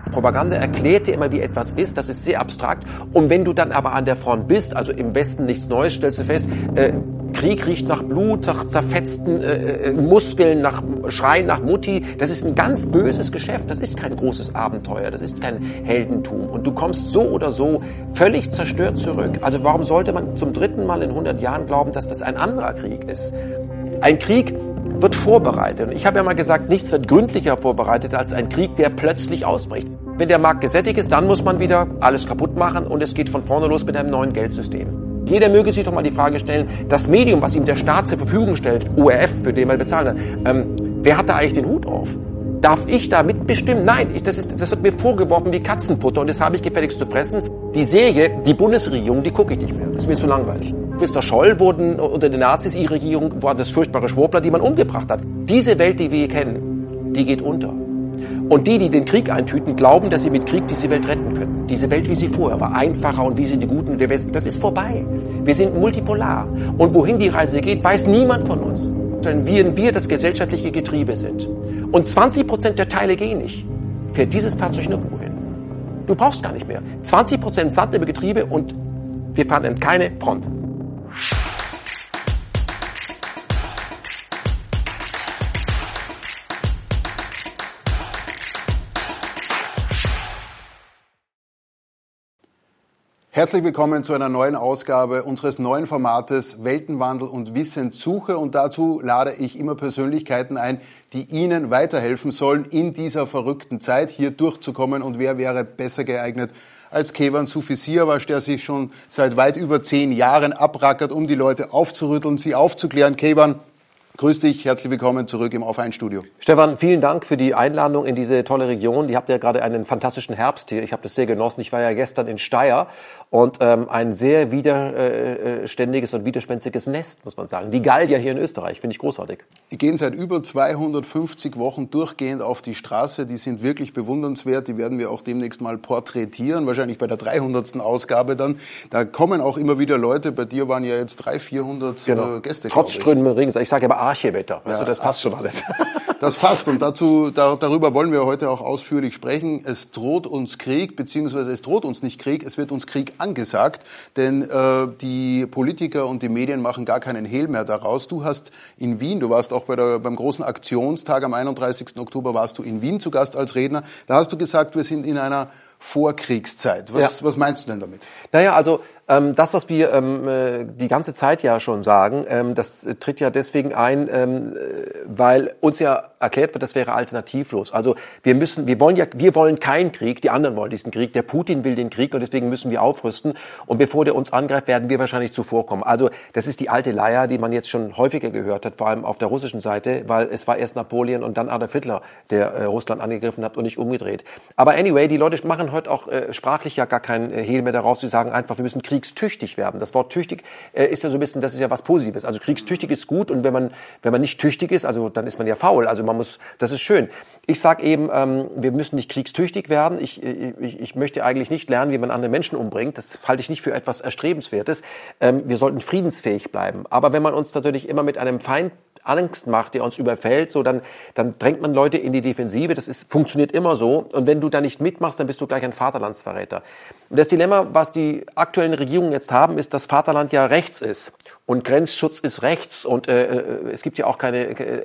Propaganda erklärt dir immer, wie etwas ist, das ist sehr abstrakt. Und wenn du dann aber an der Front bist, also im Westen nichts Neues, stellst du fest, Krieg riecht nach Blut, nach zerfetzten Muskeln, nach Schreien nach Mutti. Das ist ein ganz böses Geschäft. Das ist kein großes Abenteuer. Das ist kein Heldentum. Und du kommst so oder so völlig zerstört zurück. Also warum sollte man zum 3. Mal in 100 Jahren glauben, dass das ein anderer Krieg ist? Ein Krieg wird vorbereitet. Und ich habe ja mal gesagt, nichts wird gründlicher vorbereitet als ein Krieg, der plötzlich ausbricht. Wenn der Markt gesättigt ist, dann muss man wieder alles kaputt machen und es geht von vorne los mit einem neuen Geldsystem. Jeder möge sich doch mal die Frage stellen, das Medium, was ihm der Staat zur Verfügung stellt, ORF, für den man bezahlt hat, wer hat da eigentlich den Hut auf? Darf ich da mitbestimmen? Nein, das wird mir vorgeworfen wie Katzenfutter und das habe ich gefälligst zu fressen. Die Serie, die Bundesregierung, die gucke ich nicht mehr. Das ist mir zu langweilig. Mr. Scholl wurden unter den Nazis, ihre Regierung, waren das furchtbare Schwurbler, die man umgebracht hat. Diese Welt, die wir hier kennen, die geht unter. Und die den Krieg eintüten, glauben, dass sie mit Krieg diese Welt retten können. Diese Welt, wie sie vorher war, einfacher und wie sind die Guten der Westen, das ist vorbei. Wir sind multipolar. Und wohin die Reise geht, weiß niemand von uns. Wenn wir das gesellschaftliche Getriebe sind. Und 20% der Teile gehen nicht. Fährt dieses Fahrzeug nirgendwo hin. Du brauchst gar nicht mehr. 20% Sand im Getriebe und wir fahren in keine Front. Herzlich willkommen zu einer neuen Ausgabe unseres neuen Formates Weltenwandel und Wissenssuche. Und dazu lade ich immer Persönlichkeiten ein, die Ihnen weiterhelfen sollen, in dieser verrückten Zeit hier durchzukommen. Und wer wäre besser geeignet als Keyvan Sufi Siavash, der sich schon seit weit über 10 Jahren abrackert, um die Leute aufzurütteln, sie aufzuklären. Keyvan, grüß dich, herzlich willkommen zurück im Auf 1 Studio. Stefan, vielen Dank für die Einladung in diese tolle Region. Ihr habt ja gerade einen fantastischen Herbst hier. Ich habe das sehr genossen. Ich war ja gestern in Steyr und ein sehr widerständiges und widerspenstiges Nest, muss man sagen. Die Gallier hier in Österreich, finde ich großartig. Die gehen seit über 250 Wochen durchgehend auf die Straße. Die sind wirklich bewundernswert. Die werden wir auch demnächst mal porträtieren, wahrscheinlich bei der 300. Ausgabe dann. Da kommen auch immer wieder Leute. Bei dir waren ja jetzt 300, 400 Gäste. Trotz strömendem Regen. Ich sage aber Archewetter. Weißt du, das passt schon alles. Das passt und darüber wollen wir heute auch ausführlich sprechen. Es droht uns Krieg, beziehungsweise es droht uns nicht Krieg, es wird uns Krieg angesagt, denn die Politiker und die Medien machen gar keinen Hehl mehr daraus. Du hast in Wien, du warst auch beim großen Aktionstag am 31. Oktober, warst du in Wien zu Gast als Redner. Da hast du gesagt, wir sind in einer Vorkriegszeit. Was meinst du denn damit? Naja, also das, was wir die ganze Zeit ja schon sagen, das tritt ja deswegen ein, weil uns ja erklärt wird, das wäre alternativlos. Also wir wollen keinen Krieg, die anderen wollen diesen Krieg, der Putin will den Krieg und deswegen müssen wir aufrüsten und bevor der uns angreift, werden wir wahrscheinlich zuvorkommen. Also das ist die alte Leier, die man jetzt schon häufiger gehört hat, vor allem auf der russischen Seite, weil es war erst Napoleon und dann Adolf Hitler, der Russland angegriffen hat und nicht umgedreht. Aber anyway, die Leute machen heute auch sprachlich ja gar keinen Hehl mehr daraus, sie sagen einfach, wir müssen kriegstüchtig werden. Das Wort tüchtig ist ja so ein bisschen, das ist ja was Positives. Also kriegstüchtig ist gut und wenn man nicht tüchtig ist, also dann ist man ja faul. Also das ist schön. Ich sage eben, wir müssen nicht kriegstüchtig werden. Ich möchte eigentlich nicht lernen, wie man andere Menschen umbringt. Das halte ich nicht für etwas Erstrebenswertes. Wir sollten friedensfähig bleiben. Aber wenn man uns natürlich immer mit einem Feind Angst macht, der uns überfällt, so dann drängt man Leute in die Defensive. Funktioniert immer so. Und wenn du da nicht mitmachst, dann bist du gleich ein Vaterlandsverräter. Und das Dilemma, was die aktuellen Regierungen jetzt haben, ist, dass Vaterland ja rechts ist. Und Grenzschutz ist rechts. Und es gibt ja auch kein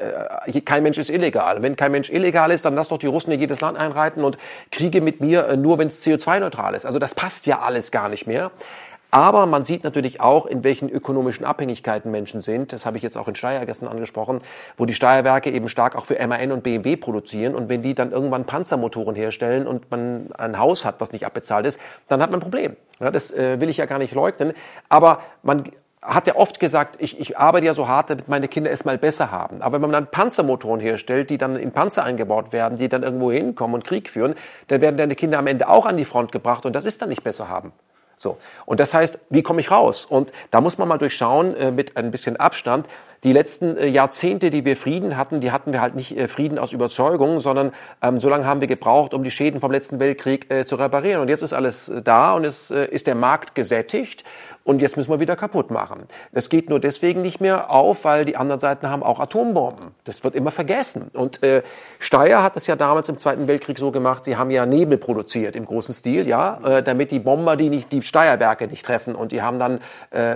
Mensch ist illegal. Wenn kein Mensch illegal ist, dann lass doch die Russen in jedes Land einreiten und Kriege mit mir nur, wenn es CO2-neutral ist. Also das passt ja alles gar nicht mehr. Aber man sieht natürlich auch, in welchen ökonomischen Abhängigkeiten Menschen sind. Das habe ich jetzt auch in Steyr gestern angesprochen, wo die Steyerwerke eben stark auch für MAN und BMW produzieren. Und wenn die dann irgendwann Panzermotoren herstellen und man ein Haus hat, was nicht abbezahlt ist, dann hat man ein Problem. Ja, das will ich ja gar nicht leugnen. Aber man hat ja oft gesagt, ich arbeite ja so hart, damit meine Kinder es mal besser haben. Aber wenn man dann Panzermotoren herstellt, die dann in Panzer eingebaut werden, die dann irgendwo hinkommen und Krieg führen, dann werden deine Kinder am Ende auch an die Front gebracht und das ist dann nicht besser haben. So. Und das heißt, wie komme ich raus? Und da muss man mal durchschauen, mit ein bisschen Abstand. Die letzten Jahrzehnte, die wir Frieden hatten, die hatten wir halt nicht Frieden aus Überzeugung, sondern so lange haben wir gebraucht, um die Schäden vom letzten Weltkrieg zu reparieren. Und jetzt ist alles da und es ist der Markt gesättigt und jetzt müssen wir wieder kaputt machen. Das geht nur deswegen nicht mehr auf, weil die anderen Seiten haben auch Atombomben. Das wird immer vergessen. Und Steyr hat es ja damals im Zweiten Weltkrieg so gemacht, sie haben ja Nebel produziert im großen Stil, ja, damit die Bomber die Steyr-Werke nicht treffen. Und die haben dann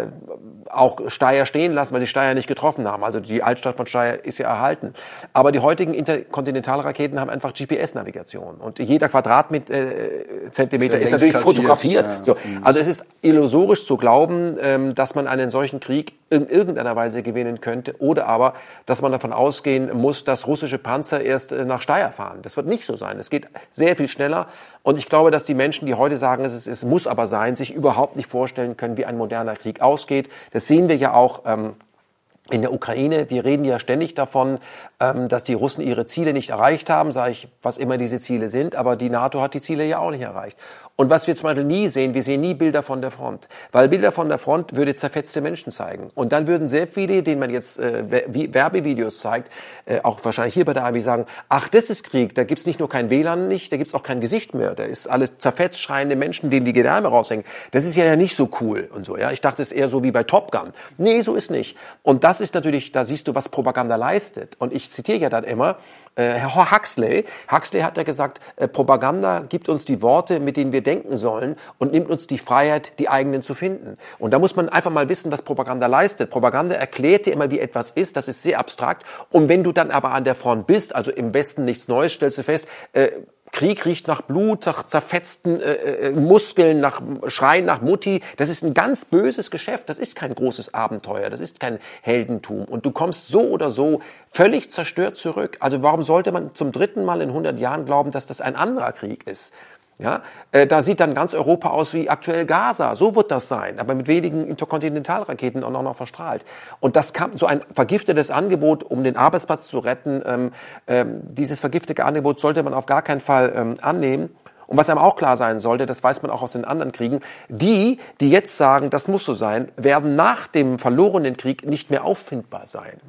auch Steyr stehen lassen, weil sie Steyr nicht getroffen haben. Also die Altstadt von Steyr ist ja erhalten. Aber die heutigen Interkontinentalraketen haben einfach GPS-Navigation. Und jeder Quadratzentimeter ist natürlich fotografiert. Ja. So. Also es ist illusorisch zu glauben, dass man einen solchen Krieg in irgendeiner Weise gewinnen könnte oder aber, dass man davon ausgehen muss, dass russische Panzer erst nach Steyr fahren. Das wird nicht so sein. Es geht sehr viel schneller und ich glaube, dass die Menschen, die heute sagen, es muss aber sein, sich überhaupt nicht vorstellen können, wie ein moderner Krieg ausgeht. Das sehen wir ja auch in der Ukraine. Wir reden ja ständig davon, dass die Russen ihre Ziele nicht erreicht haben, sage ich, was immer diese Ziele sind, aber die NATO hat die Ziele ja auch nicht erreicht. Und was wir zum Beispiel nie sehen, wir sehen nie Bilder von der Front. Weil Bilder von der Front würde zerfetzte Menschen zeigen. Und dann würden sehr viele, denen man jetzt Werbevideos zeigt, auch wahrscheinlich hier bei der ARMI sagen, ach, das ist Krieg, da gibt's nicht nur kein WLAN nicht, da gibt's auch kein Gesicht mehr. Da ist alles zerfetzt schreiende Menschen, denen die Gedärme raushängen. Das ist ja nicht so cool und so. Ja, ich dachte, es ist eher so wie bei Top Gun. Nee, so ist nicht. Und das ist natürlich, da siehst du, was Propaganda leistet. Und ich zitiere ja dann immer Herr Huxley. Huxley hat ja gesagt, Propaganda gibt uns die Worte, mit denen wir denken sollen und nimmt uns die Freiheit, die eigenen zu finden. Und da muss man einfach mal wissen, was Propaganda leistet. Propaganda erklärt dir immer, wie etwas ist. Das ist sehr abstrakt. Und wenn du dann aber an der Front bist, also im Westen nichts Neues, stellst du fest, Krieg riecht nach Blut, nach zerfetzten Muskeln, nach Schreien nach Mutti. Das ist ein ganz böses Geschäft. Das ist kein großes Abenteuer. Das ist kein Heldentum. Und du kommst so oder so völlig zerstört zurück. Also warum sollte man zum dritten Mal in 100 Jahren glauben, dass das ein anderer Krieg ist? Ja, da sieht dann ganz Europa aus wie aktuell Gaza. So wird das sein, aber mit wenigen Interkontinentalraketen auch noch verstrahlt. Und das kam so ein vergiftetes Angebot, um den Arbeitsplatz zu retten. Dieses vergiftete Angebot sollte man auf gar keinen Fall annehmen. Und was einem auch klar sein sollte, das weiß man auch aus den anderen Kriegen, die jetzt sagen, das muss so sein, werden nach dem verlorenen Krieg nicht mehr auffindbar sein.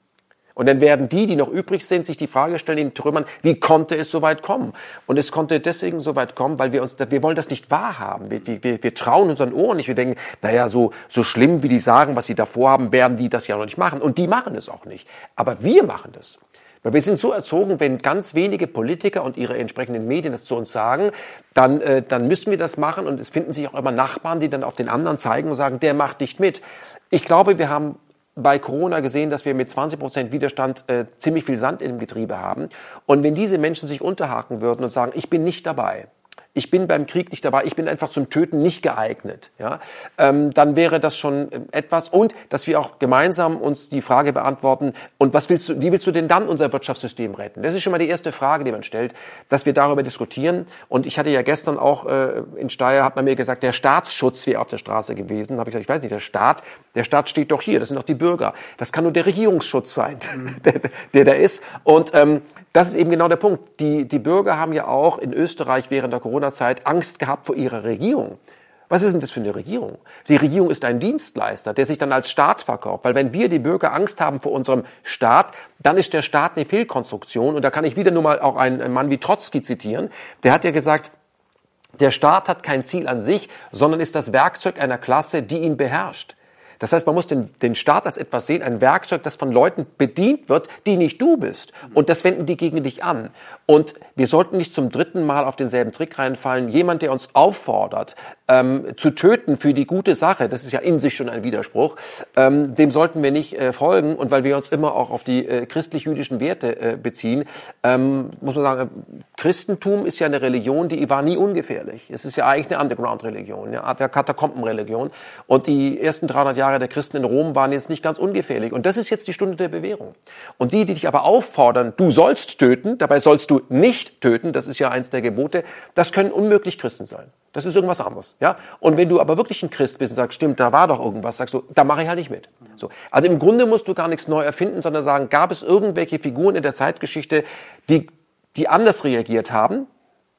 Und dann werden die noch übrig sind, sich die Frage stellen in Trümmern, wie konnte es so weit kommen? Und es konnte deswegen so weit kommen, weil wir wollen das nicht wahrhaben. Wir trauen unseren Ohren nicht. Wir denken, naja, so schlimm, wie die sagen, was sie davor haben, werden die das ja noch nicht machen. Und die machen es auch nicht. Aber wir machen das. Weil wir sind so erzogen, wenn ganz wenige Politiker und ihre entsprechenden Medien das zu uns sagen, dann müssen wir das machen. Und es finden sich auch immer Nachbarn, die dann auf den anderen zeigen und sagen, der macht nicht mit. Ich glaube, wir haben bei Corona gesehen, dass wir mit 20% Widerstand ziemlich viel Sand im Getriebe haben. Und wenn diese Menschen sich unterhaken würden und sagen, ich bin nicht dabei, ich bin beim Krieg nicht dabei, ich bin einfach zum Töten nicht geeignet, ja, dann wäre das schon etwas. Und dass wir auch gemeinsam uns die Frage beantworten, und wie willst du denn dann unser Wirtschaftssystem retten? Das ist schon mal die erste Frage, die man stellt, dass wir darüber diskutieren. Und ich hatte ja gestern auch in Steyr, hat man mir gesagt, der Staatsschutz wäre auf der Straße gewesen. Da habe ich gesagt, ich weiß nicht, der Staat steht doch hier, das sind doch die Bürger. Das kann nur der Regierungsschutz sein, der da ist. Und das ist eben genau der Punkt. Die Bürger haben ja auch in Österreich während der Corona-Zeit Angst gehabt vor ihrer Regierung. Was ist denn das für eine Regierung? Die Regierung ist ein Dienstleister, der sich dann als Staat verkauft. Weil wenn wir, die Bürger, Angst haben vor unserem Staat, dann ist der Staat eine Fehlkonstruktion. Und da kann ich wieder nur mal auch einen Mann wie Trotzki zitieren. Der hat ja gesagt, der Staat hat kein Ziel an sich, sondern ist das Werkzeug einer Klasse, die ihn beherrscht. Das heißt, man muss den Staat als etwas sehen, ein Werkzeug, das von Leuten bedient wird, die nicht du bist. Und das wenden die gegen dich an. Und wir sollten nicht zum dritten Mal auf denselben Trick reinfallen. Jemand, der uns auffordert, zu töten für die gute Sache, das ist ja in sich schon ein Widerspruch, dem sollten wir nicht folgen. Und weil wir uns immer auch auf die christlich-jüdischen Werte beziehen, muss man sagen, Christentum ist ja eine Religion, die war nie ungefährlich. Es ist ja eigentlich eine Underground-Religion, eine Art der Katakomben-Religion. Und die ersten 300 Jahre der Christen in Rom waren jetzt nicht ganz ungefährlich. Und das ist jetzt die Stunde der Bewährung. Und die dich aber auffordern, du sollst töten, dabei sollst du nicht töten, das ist ja eins der Gebote, das können unmöglich Christen sein. Das ist irgendwas anderes. Ja? Und wenn du aber wirklich ein Christ bist und sagst, stimmt, da war doch irgendwas, sagst du, da mache ich halt nicht mit. So. Also im Grunde musst du gar nichts neu erfinden, sondern sagen, gab es irgendwelche Figuren in der Zeitgeschichte, die anders reagiert haben?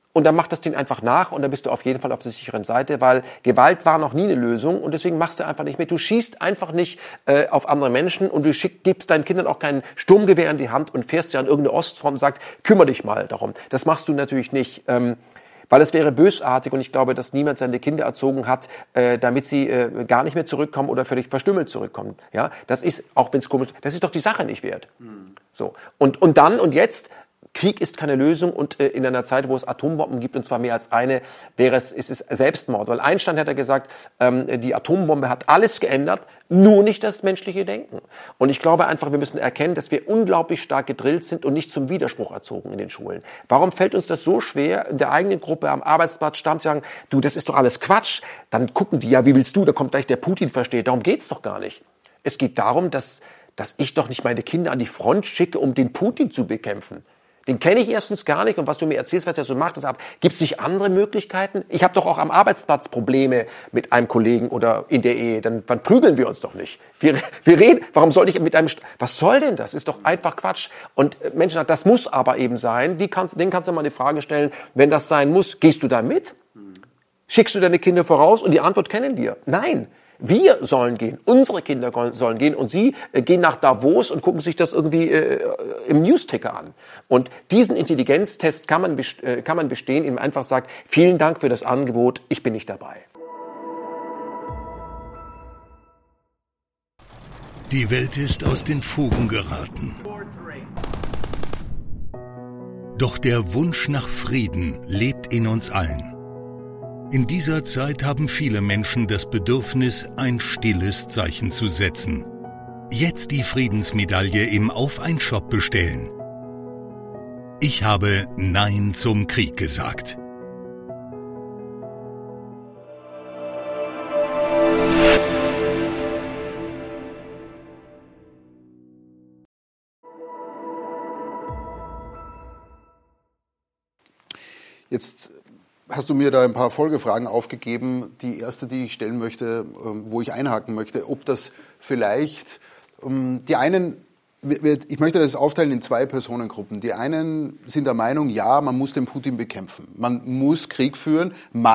Und dann macht das Ding einfach nach und dann bist du auf jeden Fall auf der sicheren Seite, weil Gewalt war noch nie eine Lösung und deswegen machst du einfach nicht mit. Du schießt einfach nicht auf andere Menschen und du gibst deinen Kindern auch kein Sturmgewehr in die Hand und fährst ja an irgendeine Ostfront und sagst, kümmere dich mal darum. Das machst du natürlich nicht. Weil es wäre bösartig und ich glaube, dass niemand seine Kinder erzogen hat, damit sie gar nicht mehr zurückkommen oder völlig verstümmelt zurückkommen. Ja, das ist, auch wenn es komisch, das ist doch die Sache nicht wert. So. Und jetzt, Krieg ist keine Lösung und in einer Zeit, wo es Atombomben gibt, und zwar mehr als eine, ist es Selbstmord. Weil Einstein hat ja gesagt, die Atombombe hat alles geändert, nur nicht das menschliche Denken. Und ich glaube einfach, wir müssen erkennen, dass wir unglaublich stark gedrillt sind und nicht zum Widerspruch erzogen in den Schulen. Warum fällt uns das so schwer, in der eigenen Gruppe am Arbeitsplatz zu sagen, du, das ist doch alles Quatsch. Dann gucken die, ja, wie willst du, da kommt gleich der Putin, versteht. Darum geht's doch gar nicht. Es geht darum, dass ich doch nicht meine Kinder an die Front schicke, um den Putin zu bekämpfen. Den kenne ich erstens gar nicht und was du mir erzählst, was der so macht, gibt es nicht andere Möglichkeiten? Ich habe doch auch am Arbeitsplatz Probleme mit einem Kollegen oder in der Ehe, dann prügeln wir uns doch nicht. Wir reden, warum soll ich mit was soll denn das? Ist doch einfach Quatsch. Und Menschen sagen, das muss aber eben sein, denen kannst du mal die Frage stellen, wenn das sein muss, gehst du da mit? Schickst du deine Kinder voraus? Und die Antwort kennen wir. Nein. Wir sollen gehen, unsere Kinder sollen gehen und sie gehen nach Davos und gucken sich das irgendwie im Newsticker an. Und diesen Intelligenztest kann man bestehen, indem man einfach sagt, vielen Dank für das Angebot, ich bin nicht dabei. Die Welt ist aus den Fugen geraten. Doch der Wunsch nach Frieden lebt in uns allen. In dieser Zeit haben viele Menschen das Bedürfnis, ein stilles Zeichen zu setzen. Jetzt die Friedensmedaille im Auf-ein-Shop bestellen. Ich habe Nein zum Krieg gesagt. Jetzt hast du mir da ein paar Folgefragen aufgegeben. Die erste, die ich stellen möchte, wo ich einhaken möchte, ob das vielleicht die einen, ich möchte das aufteilen in zwei Personengruppen. Die einen sind der Meinung, ja, man muss den Putin bekämpfen. Man muss Krieg führen.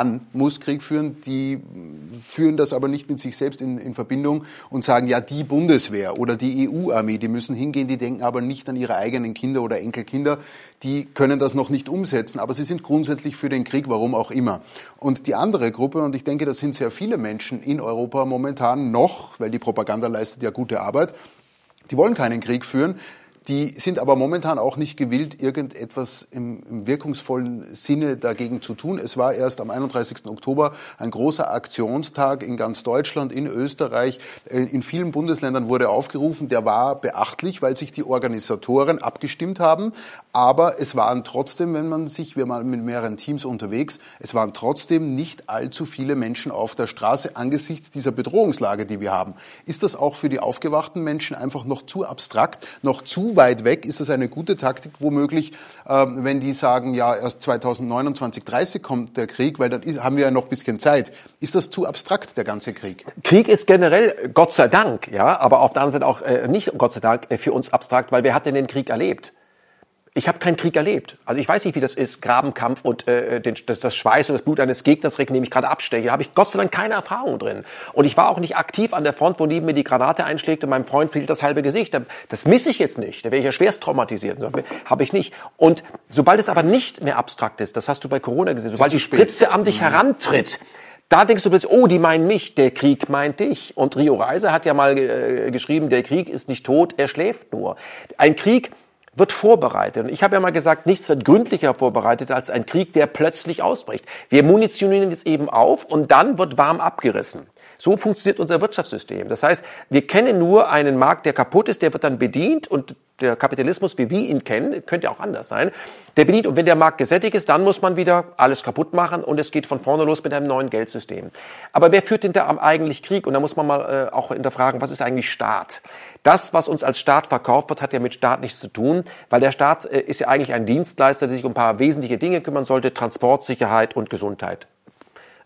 Die führen das aber nicht mit sich selbst in Verbindung und sagen, ja, die Bundeswehr oder die EU-Armee, die müssen hingehen, die denken aber nicht an ihre eigenen Kinder oder Enkelkinder. Die können das noch nicht umsetzen, aber sie sind grundsätzlich für den Krieg, warum auch immer. Und die andere Gruppe, und ich denke, das sind sehr viele Menschen in Europa momentan noch, weil die Propaganda leistet ja gute Arbeit, die wollen keinen Krieg führen, die sind aber momentan auch nicht gewillt, irgendetwas im wirkungsvollen Sinne dagegen zu tun. Es war erst am 31. Oktober ein großer Aktionstag in ganz Deutschland, in Österreich, in vielen Bundesländern wurde aufgerufen. Der war beachtlich, weil sich die Organisatoren abgestimmt haben. Aber es waren trotzdem, wir waren mit mehreren Teams unterwegs, es waren trotzdem nicht allzu viele Menschen auf der Straße angesichts dieser Bedrohungslage, die wir haben. Ist das auch für die aufgewachten Menschen einfach noch zu abstrakt, noch zu weit weg? Ist das eine gute Taktik womöglich, wenn die sagen, ja, erst 2029, 30 kommt der Krieg, weil dann haben wir ja noch ein bisschen Zeit. Ist das zu abstrakt, der ganze Krieg? Krieg ist generell, Gott sei Dank, ja, aber auf der anderen Seite auch nicht, Gott sei Dank, für uns abstrakt, weil wer hat denn den Krieg erlebt? Ich habe keinen Krieg erlebt. Also ich weiß nicht, wie das ist, Grabenkampf und das Schweiß und das Blut eines Gegners regnen, dem ich gerade absteche. Da habe ich Gott sei Dank keine Erfahrung drin. Und ich war auch nicht aktiv an der Front, wo neben mir die Granate einschlägt und meinem Freund fehlt das halbe Gesicht. Das misse ich jetzt nicht. Da wäre ich ja schwerst traumatisiert. Habe ich nicht. Und sobald es aber nicht mehr abstrakt ist, das hast du bei Corona gesehen, sobald die Spritze an dich herantritt, da denkst du plötzlich, oh, die meinen mich, der Krieg meint dich. Und Rio Reiser hat ja mal geschrieben, der Krieg ist nicht tot, er schläft nur. Ein Krieg wird vorbereitet. Und ich habe ja mal gesagt, nichts wird gründlicher vorbereitet als ein Krieg, der plötzlich ausbricht. Wir munitionieren jetzt eben auf und dann wird warm abgerissen. So funktioniert unser Wirtschaftssystem. Das heißt, wir kennen nur einen Markt, der kaputt ist, der wird dann bedient und der Kapitalismus, wie wir ihn kennen, könnte auch anders sein, der bedient und wenn der Markt gesättigt ist, dann muss man wieder alles kaputt machen und es geht von vorne los mit einem neuen Geldsystem. Aber wer führt denn da eigentlich Krieg? Und da muss man mal auch hinterfragen, was ist eigentlich Staat? Das, was uns als Staat verkauft wird, hat ja mit Staat nichts zu tun, weil der Staat ist ja eigentlich ein Dienstleister, der sich um ein paar wesentliche Dinge kümmern sollte, Transport, Sicherheit und Gesundheit.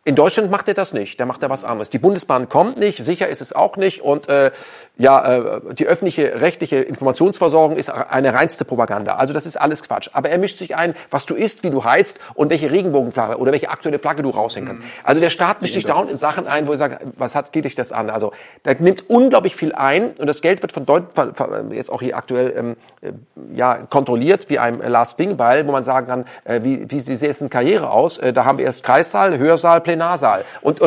In Deutschland macht er das nicht, der macht da was anderes. Die Bundesbahn kommt nicht, sicher ist es auch nicht und die öffentliche rechtliche Informationsversorgung ist eine reinste Propaganda. Also das ist alles Quatsch. Aber er mischt sich ein, was du isst, wie du heizt und welche Regenbogenflagge oder welche aktuelle Flagge du raushängen kannst. Also der Staat mischt sich dauernd in Sachen ein, wo er sagt, geht dich das an? Also da nimmt unglaublich viel ein und das Geld wird von jetzt auch hier aktuell kontrolliert wie einem Lars Klingbeil, wo man sagen kann, wie sieht dessen Karriere aus? Da haben wir erst Kreissaal, Hörsaal, Plenarsaal und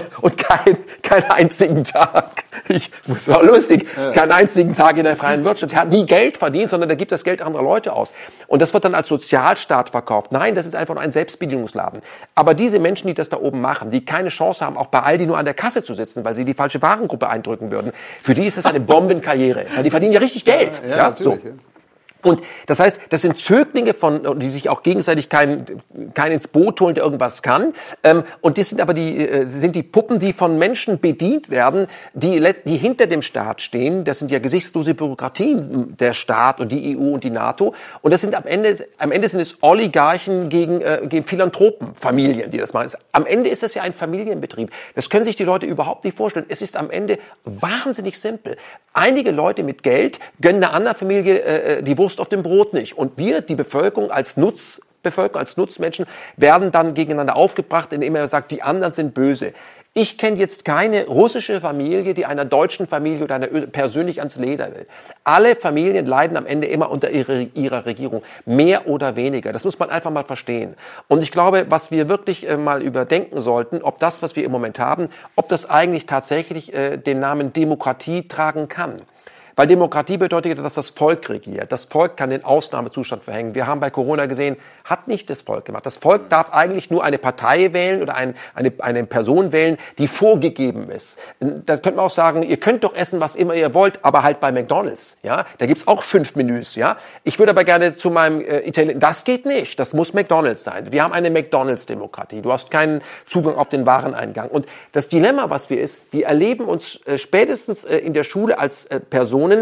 keinen einzigen Tag. Das war lustig. Keinen einzigen Tag in der freien Wirtschaft. Er hat nie Geld verdient, sondern er gibt das Geld anderer Leute aus. Und das wird dann als Sozialstaat verkauft. Nein, das ist einfach nur ein Selbstbedienungsladen. Aber diese Menschen, die das da oben machen, die keine Chance haben, auch bei Aldi nur an der Kasse zu sitzen, weil sie die falsche Warengruppe eindrücken würden, für die ist das eine Bombenkarriere. Weil die verdienen ja richtig Geld. Ja, natürlich. So. Und das heißt, das sind Zöglinge die sich auch gegenseitig keinen ins Boot holen, der irgendwas kann. Und das sind aber die Puppen, die von Menschen bedient werden, die hinter dem Staat stehen. Das sind ja gesichtslose Bürokratien, der Staat und die EU und die NATO. Und das sind am Ende sind es Oligarchen gegen Philanthropenfamilien, die das machen. Am Ende ist das ja ein Familienbetrieb. Das können sich die Leute überhaupt nicht vorstellen. Es ist am Ende wahnsinnig simpel. Einige Leute mit Geld gönnen einer anderen Familie die Wurst auf dem Brot nicht. Und wir, die Bevölkerung als Nutzmenschen, werden dann gegeneinander aufgebracht, indem er sagt, die anderen sind böse. Ich kenne jetzt keine russische Familie, die einer deutschen Familie oder einer persönlich ans Leder will. Alle Familien leiden am Ende immer unter ihrer Regierung, mehr oder weniger. Das muss man einfach mal verstehen. Und ich glaube, was wir wirklich mal überdenken sollten, ob das, was wir im Moment haben, ob das eigentlich tatsächlich den Namen Demokratie tragen kann. Weil Demokratie bedeutet, dass das Volk regiert. Das Volk kann den Ausnahmezustand verhängen. Wir haben bei Corona gesehen, hat nicht das Volk gemacht. Das Volk darf eigentlich nur eine Partei wählen oder eine Person wählen, die vorgegeben ist. Da könnte man auch sagen, ihr könnt doch essen, was immer ihr wollt, aber halt bei McDonald's. Ja, da gibt's auch 5 Menüs. Ja, ich würde aber gerne zu meinem Italiener. Das geht nicht. Das muss McDonald's sein. Wir haben eine McDonald's-Demokratie. Du hast keinen Zugang auf den Wareneingang. Und das Dilemma, was wir erleben uns spätestens in der Schule als Personen,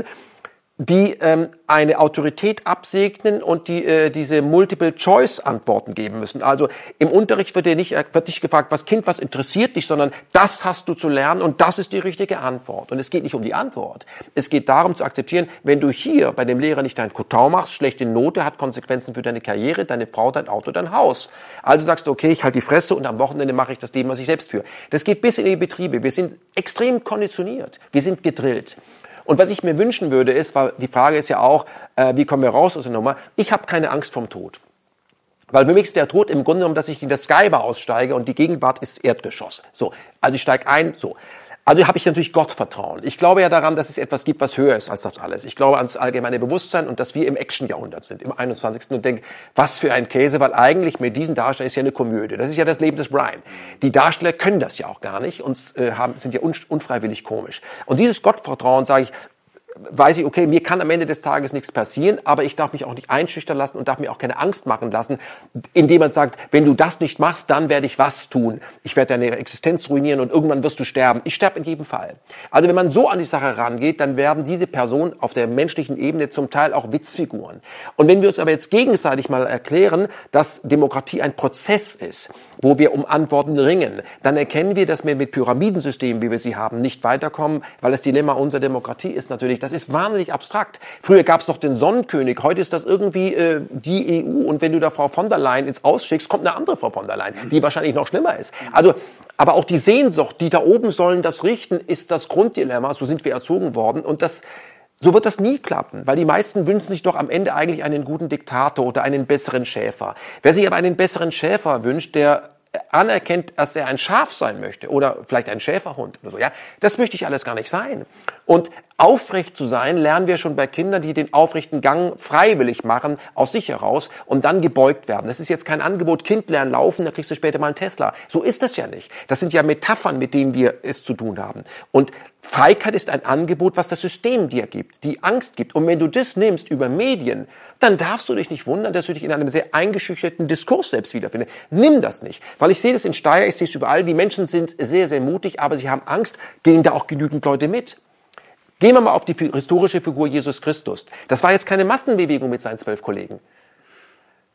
die eine Autorität absegnen und die diese Multiple-Choice-Antworten geben müssen. Also im Unterricht wird nicht gefragt, was interessiert dich, sondern das hast du zu lernen und das ist die richtige Antwort. Und es geht nicht um die Antwort. Es geht darum zu akzeptieren, wenn du hier bei dem Lehrer nicht dein Kotau machst, schlechte Note hat Konsequenzen für deine Karriere, deine Frau, dein Auto, dein Haus. Also sagst du, okay, ich halte die Fresse und am Wochenende mache ich das Leben, was ich selbst führe. Das geht bis in die Betriebe. Wir sind extrem konditioniert. Wir sind gedrillt. Und was ich mir wünschen würde, ist, weil die Frage ist ja auch, wie kommen wir raus aus der Nummer? Ich habe keine Angst vom Tod. Weil für mich ist der Tod im Grunde genommen, dass ich in der Skybar aussteige und die Gegenwart ist Erdgeschoss. So, also ich steige ein, so. Also habe ich natürlich Gottvertrauen. Ich glaube ja daran, dass es etwas gibt, was höher ist als das alles. Ich glaube ans allgemeine Bewusstsein und dass wir im Action-Jahrhundert sind, im 21. und denke, was für ein Käse, weil eigentlich mit diesen Darstellern ist ja eine Komödie. Das ist ja das Leben des Brian. Die Darsteller können das ja auch gar nicht und sind ja unfreiwillig komisch. Und dieses Gottvertrauen, sage ich, weiß ich, okay, mir kann am Ende des Tages nichts passieren, aber ich darf mich auch nicht einschüchtern lassen und darf mir auch keine Angst machen lassen, indem man sagt, wenn du das nicht machst, dann werde ich was tun. Ich werde deine Existenz ruinieren und irgendwann wirst du sterben. Ich sterbe in jedem Fall. Also wenn man so an die Sache rangeht, dann werden diese Personen auf der menschlichen Ebene zum Teil auch Witzfiguren. Und wenn wir uns aber jetzt gegenseitig mal erklären, dass Demokratie ein Prozess ist, wo wir um Antworten ringen, dann erkennen wir, dass wir mit Pyramidensystemen, wie wir sie haben, nicht weiterkommen, weil das Dilemma unserer Demokratie ist natürlich, das ist wahnsinnig abstrakt. Früher gab es noch den Sonnenkönig, heute ist das irgendwie die EU und wenn du da Frau von der Leyen ins Ausschickst, kommt eine andere Frau von der Leyen, die wahrscheinlich noch schlimmer ist. Also, aber auch die Sehnsucht, die da oben sollen das richten, ist das Grunddilemma, so sind wir erzogen worden und so wird das nie klappen, weil die meisten wünschen sich doch am Ende eigentlich einen guten Diktator oder einen besseren Schäfer. Wer sich aber einen besseren Schäfer wünscht, der anerkennt, dass er ein Schaf sein möchte oder vielleicht ein Schäferhund oder so, ja, das möchte ich alles gar nicht sein. Und aufrecht zu sein, lernen wir schon bei Kindern, die den aufrechten Gang freiwillig machen, aus sich heraus und dann gebeugt werden. Das ist jetzt kein Angebot, Kind lernen laufen, dann kriegst du später mal einen Tesla. So ist das ja nicht. Das sind ja Metaphern, mit denen wir es zu tun haben. Und Feigheit ist ein Angebot, was das System dir gibt, die Angst gibt. Und wenn du das nimmst über Medien, dann darfst du dich nicht wundern, dass du dich in einem sehr eingeschüchterten Diskurs selbst wiederfindest. Nimm das nicht. Weil ich sehe das in Steyr, ich sehe es überall, die Menschen sind sehr, sehr mutig, aber sie haben Angst, gehen da auch genügend Leute mit. Gehen wir mal auf die historische Figur Jesus Christus. Das war jetzt keine Massenbewegung mit seinen 12 Kollegen.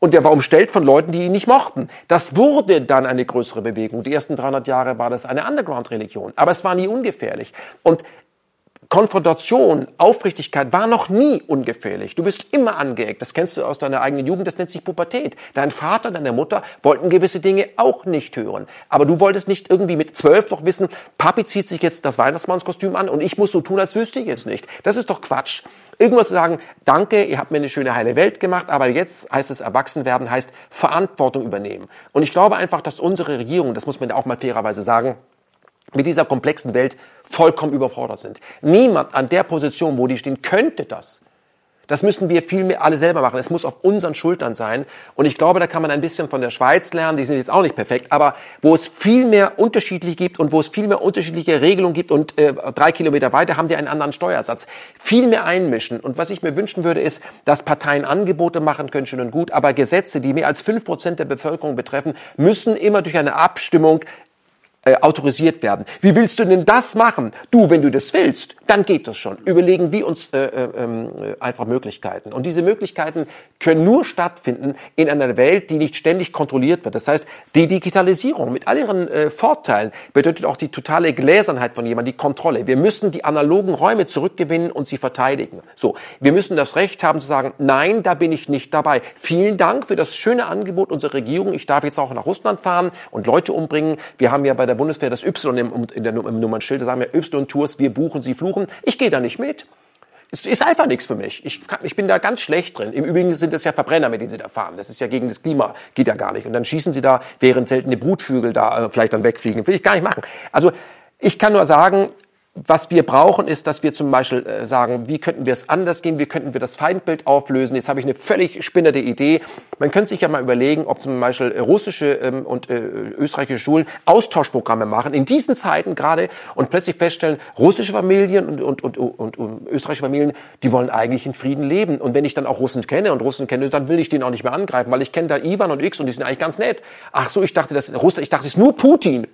Und der war umstellt von Leuten, die ihn nicht mochten. Das wurde dann eine größere Bewegung. Die ersten 300 Jahre war das eine Underground-Religion. Aber es war nie ungefährlich. Und Konfrontation, Aufrichtigkeit war noch nie ungefährlich. Du bist immer angeeckt. Das kennst du aus deiner eigenen Jugend, das nennt sich Pubertät. Dein Vater, deine Mutter wollten gewisse Dinge auch nicht hören. Aber du wolltest nicht irgendwie mit 12 noch wissen, Papi zieht sich jetzt das Weihnachtsmannskostüm an und ich muss so tun, als wüsste ich jetzt nicht. Das ist doch Quatsch. Irgendwas zu sagen, danke, ihr habt mir eine schöne, heile Welt gemacht, aber jetzt heißt es Erwachsenwerden, heißt Verantwortung übernehmen. Und ich glaube einfach, dass unsere Regierung, das muss man ja auch mal fairerweise sagen, mit dieser komplexen Welt vollkommen überfordert sind. Niemand an der Position, wo die stehen, könnte das. Das müssen wir viel mehr alle selber machen. Es muss auf unseren Schultern sein. Und ich glaube, da kann man ein bisschen von der Schweiz lernen. Die sind jetzt auch nicht perfekt. Aber wo es viel mehr unterschiedlich gibt und wo es viel mehr unterschiedliche Regelungen gibt und 3 Kilometer weiter haben die einen anderen Steuersatz. Viel mehr einmischen. Und was ich mir wünschen würde, ist, dass Parteien Angebote machen können, schön und gut. Aber Gesetze, die mehr als 5% der Bevölkerung betreffen, müssen immer durch eine Abstimmung autorisiert werden. Wie willst du denn das machen? Du, wenn du das willst, dann geht das schon. Überlegen wir uns einfach Möglichkeiten. Und diese Möglichkeiten können nur stattfinden in einer Welt, die nicht ständig kontrolliert wird. Das heißt, die Digitalisierung mit all ihren Vorteilen bedeutet auch die totale Gläsernheit von jemandem, die Kontrolle. Wir müssen die analogen Räume zurückgewinnen und sie verteidigen. So, wir müssen das Recht haben zu sagen, nein, da bin ich nicht dabei. Vielen Dank für das schöne Angebot unserer Regierung. Ich darf jetzt auch nach Russland fahren und Leute umbringen. Wir haben ja bei der Bundeswehr das Y im Nummernschild, da sagen wir Y-Tours, wir buchen, sie fluchen. Ich gehe da nicht mit. Es ist einfach nichts für mich. Ich bin da ganz schlecht drin. Im Übrigen sind das ja Verbrenner, mit denen sie da fahren. Das ist ja gegen das Klima, geht ja gar nicht. Und dann schießen sie da, während seltene Brutvögel da vielleicht dann wegfliegen. Will ich gar nicht machen. Also ich kann nur sagen, was wir brauchen, ist, dass wir zum Beispiel sagen, wie könnten wir es anders gehen, wie könnten wir das Feindbild auflösen. Jetzt habe ich eine völlig spinnerte Idee. Man könnte sich ja mal überlegen, ob zum Beispiel russische und österreichische Schulen Austauschprogramme machen, in diesen Zeiten gerade, und plötzlich feststellen, russische Familien und österreichische Familien, die wollen eigentlich in Frieden leben. Und wenn ich dann auch Russen kenne, dann will ich den auch nicht mehr angreifen, weil ich kenne da Ivan und X und die sind eigentlich ganz nett. Ach so, ich dachte, das ist nur Putin.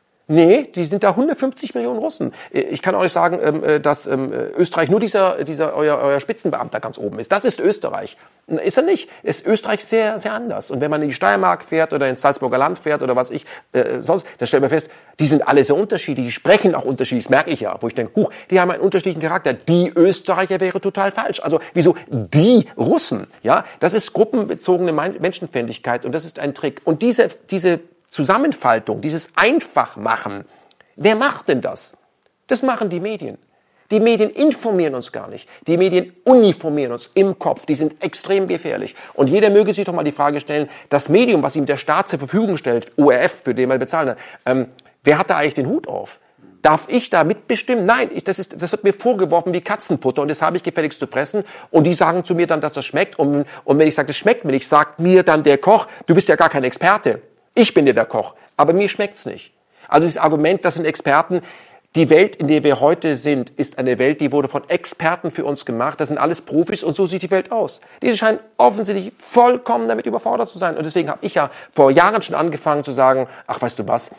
Nee, die sind da 150 Millionen Russen. Ich kann euch sagen, dass Österreich nur dieser euer Spitzenbeamter ganz oben ist. Das ist Österreich. Ist er nicht. Ist Österreich sehr, sehr anders. Und wenn man in die Steiermark fährt oder ins Salzburger Land fährt oder was sonst, dann stellt man fest, die sind alle sehr unterschiedlich, die sprechen auch unterschiedlich, das merke ich ja, wo ich denke, die haben einen unterschiedlichen Charakter. Die Österreicher wäre total falsch. Also wieso die Russen? Ja, das ist gruppenbezogene Menschenfeindlichkeit und das ist ein Trick. Und diese Zusammenfaltung, dieses Einfachmachen, wer macht denn das? Das machen die Medien. Die Medien informieren uns gar nicht. Die Medien uniformieren uns im Kopf. Die sind extrem gefährlich. Und jeder möge sich doch mal die Frage stellen, das Medium, was ihm der Staat zur Verfügung stellt, ORF, für den wir bezahlen, wer hat da eigentlich den Hut auf? Darf ich da mitbestimmen? Nein, das wird mir vorgeworfen wie Katzenfutter und das habe ich gefälligst zu fressen. Und die sagen zu mir dann, dass das schmeckt. Und wenn ich sage, das schmeckt mir nicht, sagt mir dann der Koch, du bist ja gar kein Experte. Ich bin ja der Koch, aber mir schmeckt's nicht. Also das Argument, das sind Experten. Die Welt, in der wir heute sind, ist eine Welt, die wurde von Experten für uns gemacht. Das sind alles Profis und so sieht die Welt aus. Diese scheinen offensichtlich vollkommen damit überfordert zu sein. Und deswegen habe ich ja vor Jahren schon angefangen zu sagen, ach, weißt du was,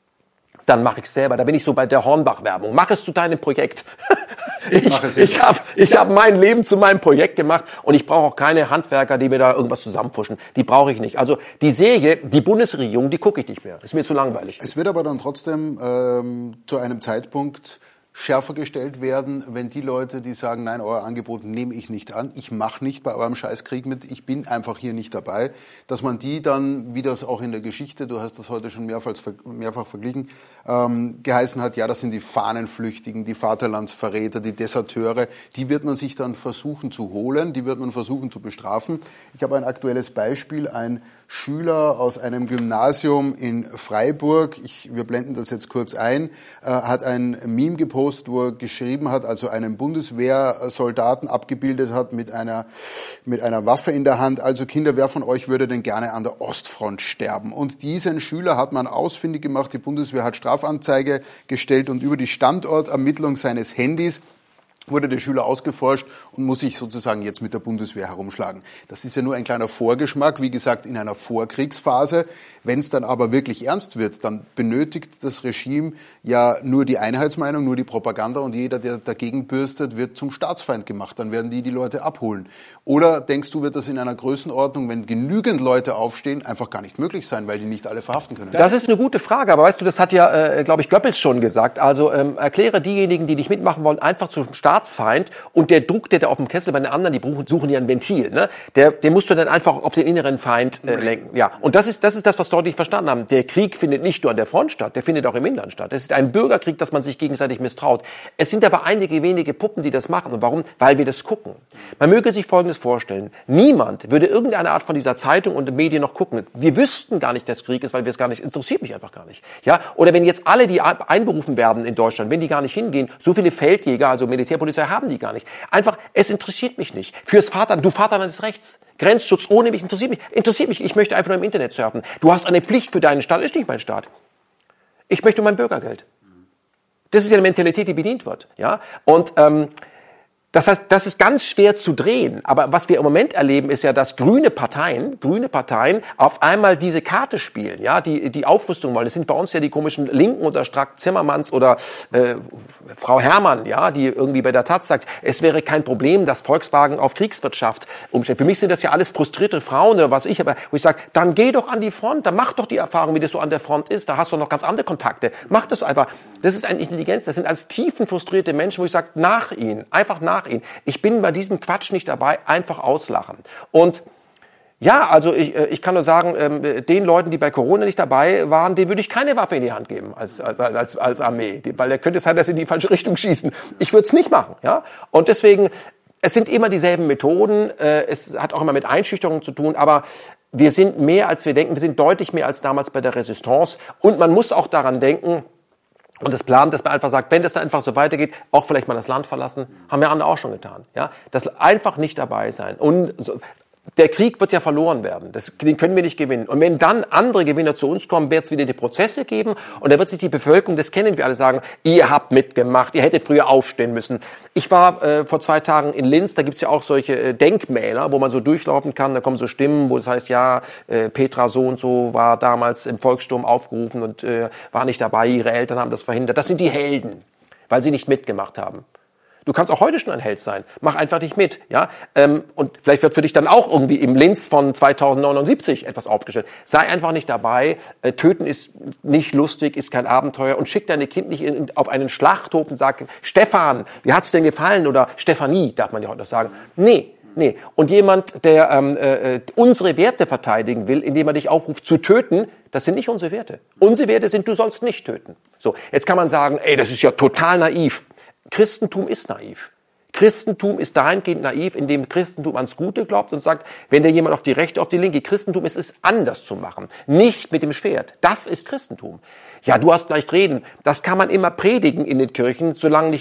dann mache ich es selber. Da bin ich so bei der Hornbach-Werbung. Mach es zu deinem Projekt. Ich hab mein Leben zu meinem Projekt gemacht und ich brauche auch keine Handwerker, die mir da irgendwas zusammenpfuschen. Die brauche ich nicht. Also die Serie, die Bundesregierung, die gucke ich nicht mehr. Ist mir zu langweilig. Es wird aber dann trotzdem zu einem Zeitpunkt schärfer gestellt werden, wenn die Leute, die sagen, nein, euer Angebot nehme ich nicht an, ich mache nicht bei eurem Scheißkrieg mit, ich bin einfach hier nicht dabei, dass man die dann, wie das auch in der Geschichte, du hast das heute schon mehrfach verglichen, geheißen hat, ja, das sind die Fahnenflüchtigen, die Vaterlandsverräter, die Deserteure, die wird man sich dann versuchen zu holen, die wird man versuchen zu bestrafen. Ich habe ein aktuelles Beispiel, ein Schüler aus einem Gymnasium in Freiburg, wir blenden das jetzt kurz ein, hat ein Meme gepostet, wo er geschrieben hat, also einen Bundeswehrsoldaten abgebildet hat mit einer Waffe in der Hand. Also Kinder, wer von euch würde denn gerne an der Ostfront sterben? Und diesen Schüler hat man ausfindig gemacht, die Bundeswehr hat Strafanzeige gestellt und über die Standortermittlung seines Handys wurde der Schüler ausgeforscht und muss sich sozusagen jetzt mit der Bundeswehr herumschlagen. Das ist ja nur ein kleiner Vorgeschmack, wie gesagt, in einer Vorkriegsphase. Wenn es dann aber wirklich ernst wird, dann benötigt das Regime ja nur die Einheitsmeinung, nur die Propaganda und jeder, der dagegen bürstet, wird zum Staatsfeind gemacht. Dann werden die Leute abholen. Oder denkst du, wird das in einer Größenordnung, wenn genügend Leute aufstehen, einfach gar nicht möglich sein, weil die nicht alle verhaften können? Das ist eine gute Frage, aber weißt du, das hat ja, glaube ich, Goebbels schon gesagt. Also erkläre diejenigen, die nicht mitmachen wollen, einfach zum Staatsfeind und der Druck, der da auf dem Kessel bei den anderen, die suchen ja ein Ventil, ne? Den musst du dann einfach auf den inneren Feind lenken. Ja, und das ist das, was deutlich verstanden haben. Der Krieg findet nicht nur an der Front statt, der findet auch im Inland statt. Es ist ein Bürgerkrieg, dass man sich gegenseitig misstraut. Es sind aber einige wenige Puppen, die das machen. Und warum? Weil wir das gucken. Man möge sich Folgendes vorstellen. Niemand würde irgendeine Art von dieser Zeitung und den Medien noch gucken. Wir wüssten gar nicht, dass Krieg ist, weil wir es gar nicht, interessiert mich einfach gar nicht. Ja? Oder wenn jetzt alle, die einberufen werden in Deutschland, wenn die gar nicht hingehen, so viele Feldjäger, also Militärpolizei haben die gar nicht. Einfach, es interessiert mich nicht. Fürs Vaterland, du Vaterland des Rechts. Grenzschutz ohne mich interessiert mich. Ich möchte einfach nur im Internet surfen. Du hast eine Pflicht für deinen Staat, ist nicht mein Staat. Ich möchte mein Bürgergeld. Das ist ja eine Mentalität, die bedient wird, ja. Und das heißt, das ist ganz schwer zu drehen. Aber was wir im Moment erleben, ist ja, dass grüne Parteien auf einmal diese Karte spielen, ja, die Aufrüstung wollen. Das sind bei uns ja die komischen Linken unter Strack-Zimmermanns oder Frau Herrmann, ja, die irgendwie bei der Taz sagt, es wäre kein Problem, dass Volkswagen auf Kriegswirtschaft umstellt. Für mich sind das ja alles frustrierte Frauen oder was ich, aber wo ich sage, dann geh doch an die Front, dann mach doch die Erfahrung, wie das so an der Front ist. Da hast du noch ganz andere Kontakte. Mach das einfach. Das ist eine Intelligenz. Das sind als tiefen frustrierte Menschen, wo ich sage, einfach nach ihnen. Ich bin bei diesem Quatsch nicht dabei, einfach auslachen. Und ja, also ich kann nur sagen, den Leuten, die bei Corona nicht dabei waren, denen würde ich keine Waffe in die Hand geben als Armee, weil der könnte sein, dass sie in die falsche Richtung schießen. Ich würde es nicht machen, ja. Und deswegen, es sind immer dieselben Methoden. Es hat auch immer mit Einschüchterung zu tun, aber wir sind mehr, als wir denken. Wir sind deutlich mehr als damals bei der Resistance. Und man muss auch daran denken, und das Plan, dass man einfach sagt, wenn das dann einfach so weitergeht, auch vielleicht mal das Land verlassen, haben wir andere auch schon getan. Ja, das einfach nicht dabei sein. Und der Krieg wird ja verloren werden. Den können wir nicht gewinnen. Und wenn dann andere Gewinner zu uns kommen, wird es wieder die Prozesse geben. Und da wird sich die Bevölkerung, das kennen wir alle, sagen, ihr habt mitgemacht, ihr hättet früher aufstehen müssen. Ich war vor 2 Tagen in Linz, da gibt's ja auch solche Denkmäler, wo man so durchlaufen kann. Da kommen so Stimmen, wo das heißt, ja, Petra so und so war damals im Volkssturm aufgerufen und war nicht dabei, ihre Eltern haben das verhindert. Das sind die Helden, weil sie nicht mitgemacht haben. Du kannst auch heute schon ein Held sein. Mach einfach nicht mit, ja. Und vielleicht wird für dich dann auch irgendwie im Linz von 2079 etwas aufgestellt. Sei einfach nicht dabei. Töten ist nicht lustig, ist kein Abenteuer. Und schick deine Kind nicht auf einen Schlachthof und sag, Stefan, wie hat's denn gefallen? Oder Stefanie, darf man ja heute noch sagen. Nee. Und jemand, der unsere Werte verteidigen will, indem er dich aufruft zu töten, das sind nicht unsere Werte. Unsere Werte sind, du sollst nicht töten. So, jetzt kann man sagen, das ist ja total naiv. Christentum ist naiv. Christentum ist dahingehend naiv, indem Christentum ans Gute glaubt und sagt, wenn der jemand auf die rechte, auf die linke, Christentum ist es anders zu machen. Nicht mit dem Schwert. Das ist Christentum. Ja, du hast leicht reden. Das kann man immer predigen in den Kirchen, solange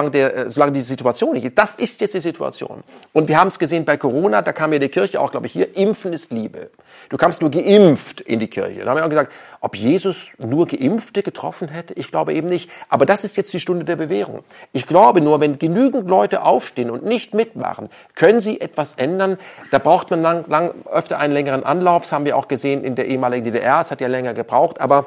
die Situation nicht ist. Das ist jetzt die Situation. Und wir haben es gesehen bei Corona, da kam ja die Kirche auch, glaube ich, hier, Impfen ist Liebe. Du kamst nur geimpft in die Kirche. Da haben wir auch gesagt, ob Jesus nur Geimpfte getroffen hätte? Ich glaube eben nicht. Aber das ist jetzt die Stunde der Bewährung. Ich glaube nur, wenn genügend Leute aufstehen und nicht mitmachen, können sie etwas ändern. Da braucht man öfter einen längeren Anlauf. Das haben wir auch gesehen in der ehemaligen DDR. Es hat ja länger gebraucht. Aber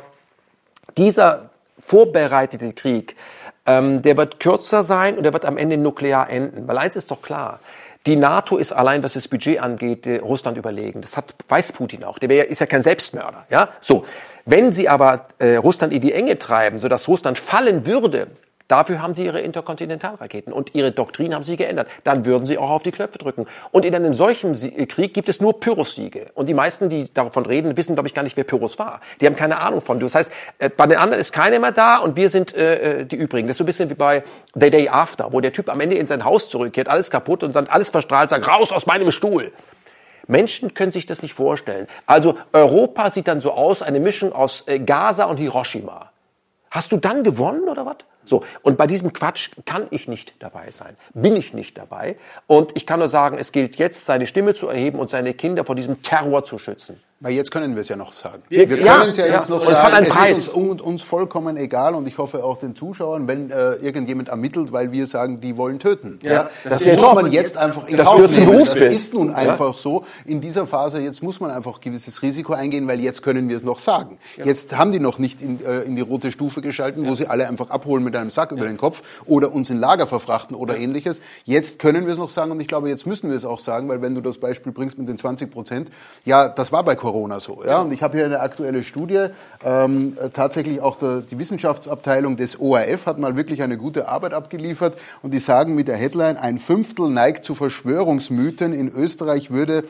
dieser vorbereitete Krieg, der wird kürzer sein und der wird am Ende nuklear enden. Weil eins ist doch klar. Die NATO ist allein, was das Budget angeht, Russland überlegen. Das weiß Putin auch. Der ist ja kein Selbstmörder. Ja, so. Wenn sie aber Russland in die Enge treiben, sodass Russland fallen würde, dafür haben sie ihre Interkontinentalraketen und ihre Doktrin haben sie geändert. Dann würden sie auch auf die Knöpfe drücken. Und in einem solchen Krieg gibt es nur Pyrrhus-Siege. Und die meisten, die davon reden, wissen, glaube ich, gar nicht, wer Pyrrhus war. Die haben keine Ahnung von. Das heißt, bei den anderen ist keiner mehr da und wir sind die Übrigen. Das ist so ein bisschen wie bei The Day After, wo der Typ am Ende in sein Haus zurückkehrt, alles kaputt und dann alles verstrahlt, sagt, raus aus meinem Stuhl. Menschen können sich das nicht vorstellen. Also Europa sieht dann so aus, eine Mischung aus Gaza und Hiroshima. Hast du dann gewonnen oder was? So, und bei diesem Quatsch kann ich nicht dabei sein, bin ich nicht dabei. Und ich kann nur sagen, es gilt jetzt, seine Stimme zu erheben und seine Kinder vor diesem Terror zu schützen. Weil jetzt können wir es ja noch sagen. Wir können es ja jetzt noch sagen. Es ist uns vollkommen egal und ich hoffe auch den Zuschauern, wenn irgendjemand ermittelt, weil wir sagen, die wollen töten. Das muss man jetzt einfach in Kauf nehmen. Das ist nun einfach so. In dieser Phase jetzt muss man einfach gewisses Risiko eingehen, weil jetzt können wir es noch sagen. Jetzt haben die noch nicht in die rote Stufe geschalten, wo sie alle einfach abholen mit einem Sack über den Kopf oder uns in Lager verfrachten oder Ähnliches. Jetzt können wir es noch sagen und ich glaube, jetzt müssen wir es auch sagen, weil wenn du das Beispiel bringst mit den 20%, ja, das war bei Corona so. Ja? Und ich habe hier eine aktuelle Studie, tatsächlich auch die Wissenschaftsabteilung des ORF hat mal wirklich eine gute Arbeit abgeliefert und die sagen mit der Headline, 1/5 neigt zu Verschwörungsmythen. In Österreich würden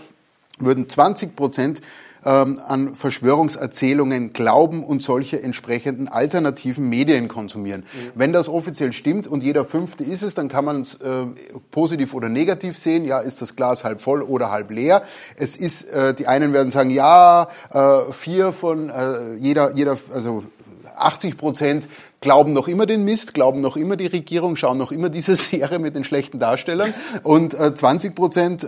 20% an Verschwörungserzählungen glauben und solche entsprechenden alternativen Medien konsumieren. Wenn das offiziell stimmt und jeder Fünfte ist es, dann kann man es positiv oder negativ sehen. Ja, ist das Glas halb voll oder halb leer? Es ist, die einen werden sagen, ja, 4 von also 80% glauben noch immer den Mist, glauben noch immer die Regierung, schauen noch immer diese Serie mit den schlechten Darstellern und 20%,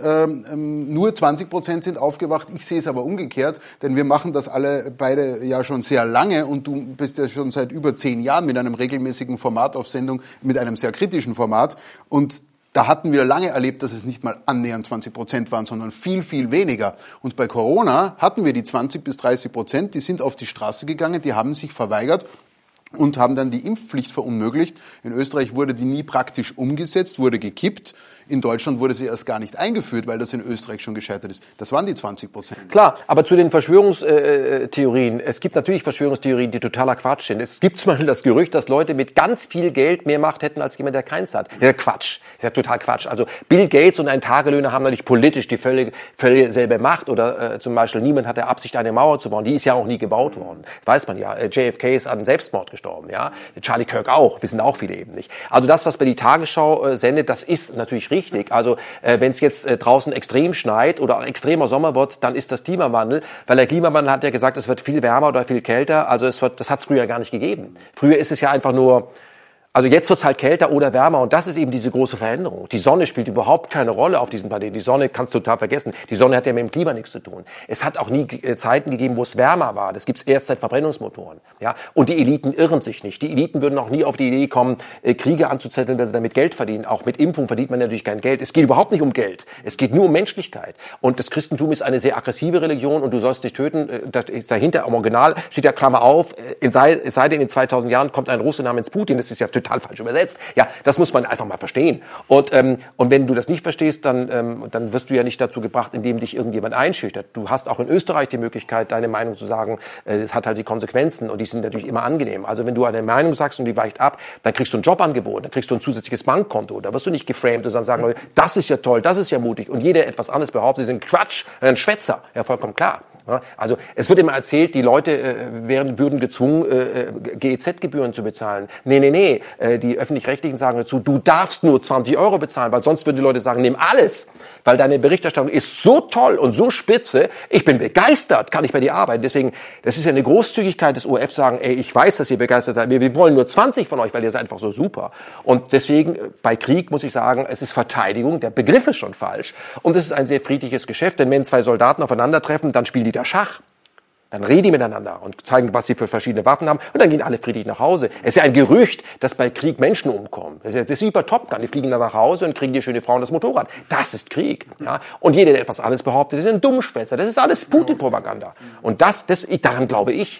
nur 20% sind aufgewacht. Ich sehe es aber umgekehrt, denn wir machen das alle beide ja schon sehr lange und du bist ja schon seit über 10 Jahren mit einem regelmäßigen Format auf Sendung, mit einem sehr kritischen Format und da hatten wir lange erlebt, dass es nicht mal annähernd 20% waren, sondern viel, viel weniger. Und bei Corona hatten wir die 20-30%, die sind auf die Straße gegangen, die haben sich verweigert und haben dann die Impfpflicht verunmöglicht. In Österreich wurde die nie praktisch umgesetzt, wurde gekippt. In Deutschland wurde sie erst gar nicht eingeführt, weil das in Österreich schon gescheitert ist. Das waren die 20%. Klar, aber zu den Verschwörungstheorien. Es gibt natürlich Verschwörungstheorien, die totaler Quatsch sind. Es gibt zum Beispiel das Gerücht, dass Leute mit ganz viel Geld mehr Macht hätten als jemand, der keins hat. Ja, Quatsch. Das ist ja total Quatsch. Also Bill Gates und ein Tagelöhner haben natürlich politisch die völlig selbe Macht. Oder zum Beispiel niemand hat der Absicht, eine Mauer zu bauen. Die ist ja auch nie gebaut worden. Das weiß man ja. JFK ist an Selbstmord gestorben. Ja, Charlie Kirk auch. Wissen auch viele eben nicht. Also das, was bei die Tagesschau sendet, das ist natürlich richtig. Also wenn es jetzt draußen extrem schneit oder extremer Sommer wird, dann ist das Klimawandel, weil der Klimawandel hat ja gesagt, es wird viel wärmer oder viel kälter. Also das hat es früher gar nicht gegeben. Früher ist es ja einfach nur, also jetzt wird es halt kälter oder wärmer und das ist eben diese große Veränderung. Die Sonne spielt überhaupt keine Rolle auf diesem Planeten. Die Sonne kannst du total vergessen. Die Sonne hat ja mit dem Klima nichts zu tun. Es hat auch nie Zeiten gegeben, wo es wärmer war. Das gibt's erst seit Verbrennungsmotoren. Ja, und die Eliten irren sich nicht. Die Eliten würden auch nie auf die Idee kommen, Kriege anzuzetteln, weil sie damit Geld verdienen. Auch mit Impfung verdient man natürlich kein Geld. Es geht überhaupt nicht um Geld. Es geht nur um Menschlichkeit. Und das Christentum ist eine sehr aggressive Religion und du sollst dich töten. Das ist dahinter, im Original steht ja Klammer auf, es sei denn in 2000 Jahren kommt ein Russe namens Putin. Das ist ja total falsch übersetzt. Ja, das muss man einfach mal verstehen. Und wenn du das nicht verstehst, dann wirst du ja nicht dazu gebracht, indem dich irgendjemand einschüchtert. Du hast auch in Österreich die Möglichkeit, deine Meinung zu sagen. Das hat halt die Konsequenzen und die sind natürlich immer angenehm. Also wenn du eine Meinung sagst und die weicht ab, dann kriegst du ein Jobangebot, dann kriegst du ein zusätzliches Bankkonto. Da wirst du nicht geframed und dann sagen Leute, das ist ja toll, das ist ja mutig. Und jeder etwas anderes behauptet, sie sind Quatsch, ein Schwätzer. Ja, vollkommen klar. Ja, also es wird immer erzählt, die Leute würden gezwungen, GEZ-Gebühren zu bezahlen. Nee. Die Öffentlich-Rechtlichen sagen dazu, du darfst nur 20 € bezahlen, weil sonst würden die Leute sagen, nimm alles. Weil deine Berichterstattung ist so toll und so spitze, ich bin begeistert, kann ich bei dir arbeiten. Deswegen, das ist ja eine Großzügigkeit des ORF, sagen, ey, ich weiß, dass ihr begeistert seid, wir wollen nur 20 von euch, weil ihr seid einfach so super. Und deswegen, bei Krieg muss ich sagen, es ist Verteidigung, der Begriff ist schon falsch. Und es ist ein sehr friedliches Geschäft, denn wenn 2 Soldaten aufeinandertreffen, dann spielen die da Schach. Dann reden die miteinander und zeigen, was sie für verschiedene Waffen haben. Und dann gehen alle friedlich nach Hause. Es ist ja ein Gerücht, dass bei Krieg Menschen umkommen. Das ist wie bei Top Gun. Die fliegen dann nach Hause und kriegen die schöne Frau und das Motorrad. Das ist Krieg. Ja? Und jeder, der etwas anderes behauptet, ist ein Dummschwätzer. Das ist alles Putin-Propaganda. Und daran glaube ich.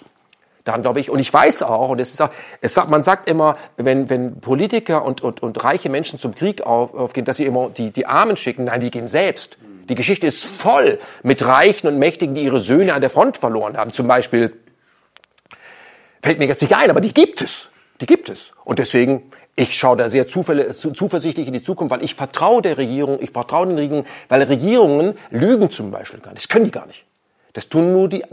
Und ich weiß auch, und es ist auch, man sagt immer, wenn Politiker und reiche Menschen zum Krieg aufgehen, dass sie immer die Armen schicken. Nein, die gehen selbst. Die Geschichte ist voll mit Reichen und Mächtigen, die ihre Söhne an der Front verloren haben. Zum Beispiel, fällt mir jetzt nicht ein, aber die gibt es. Und deswegen, ich schaue da sehr zuversichtlich in die Zukunft, weil ich vertraue der Regierung, den Regierungen, weil Regierungen lügen zum Beispiel gar nicht. Das können die gar nicht. Das tun nur die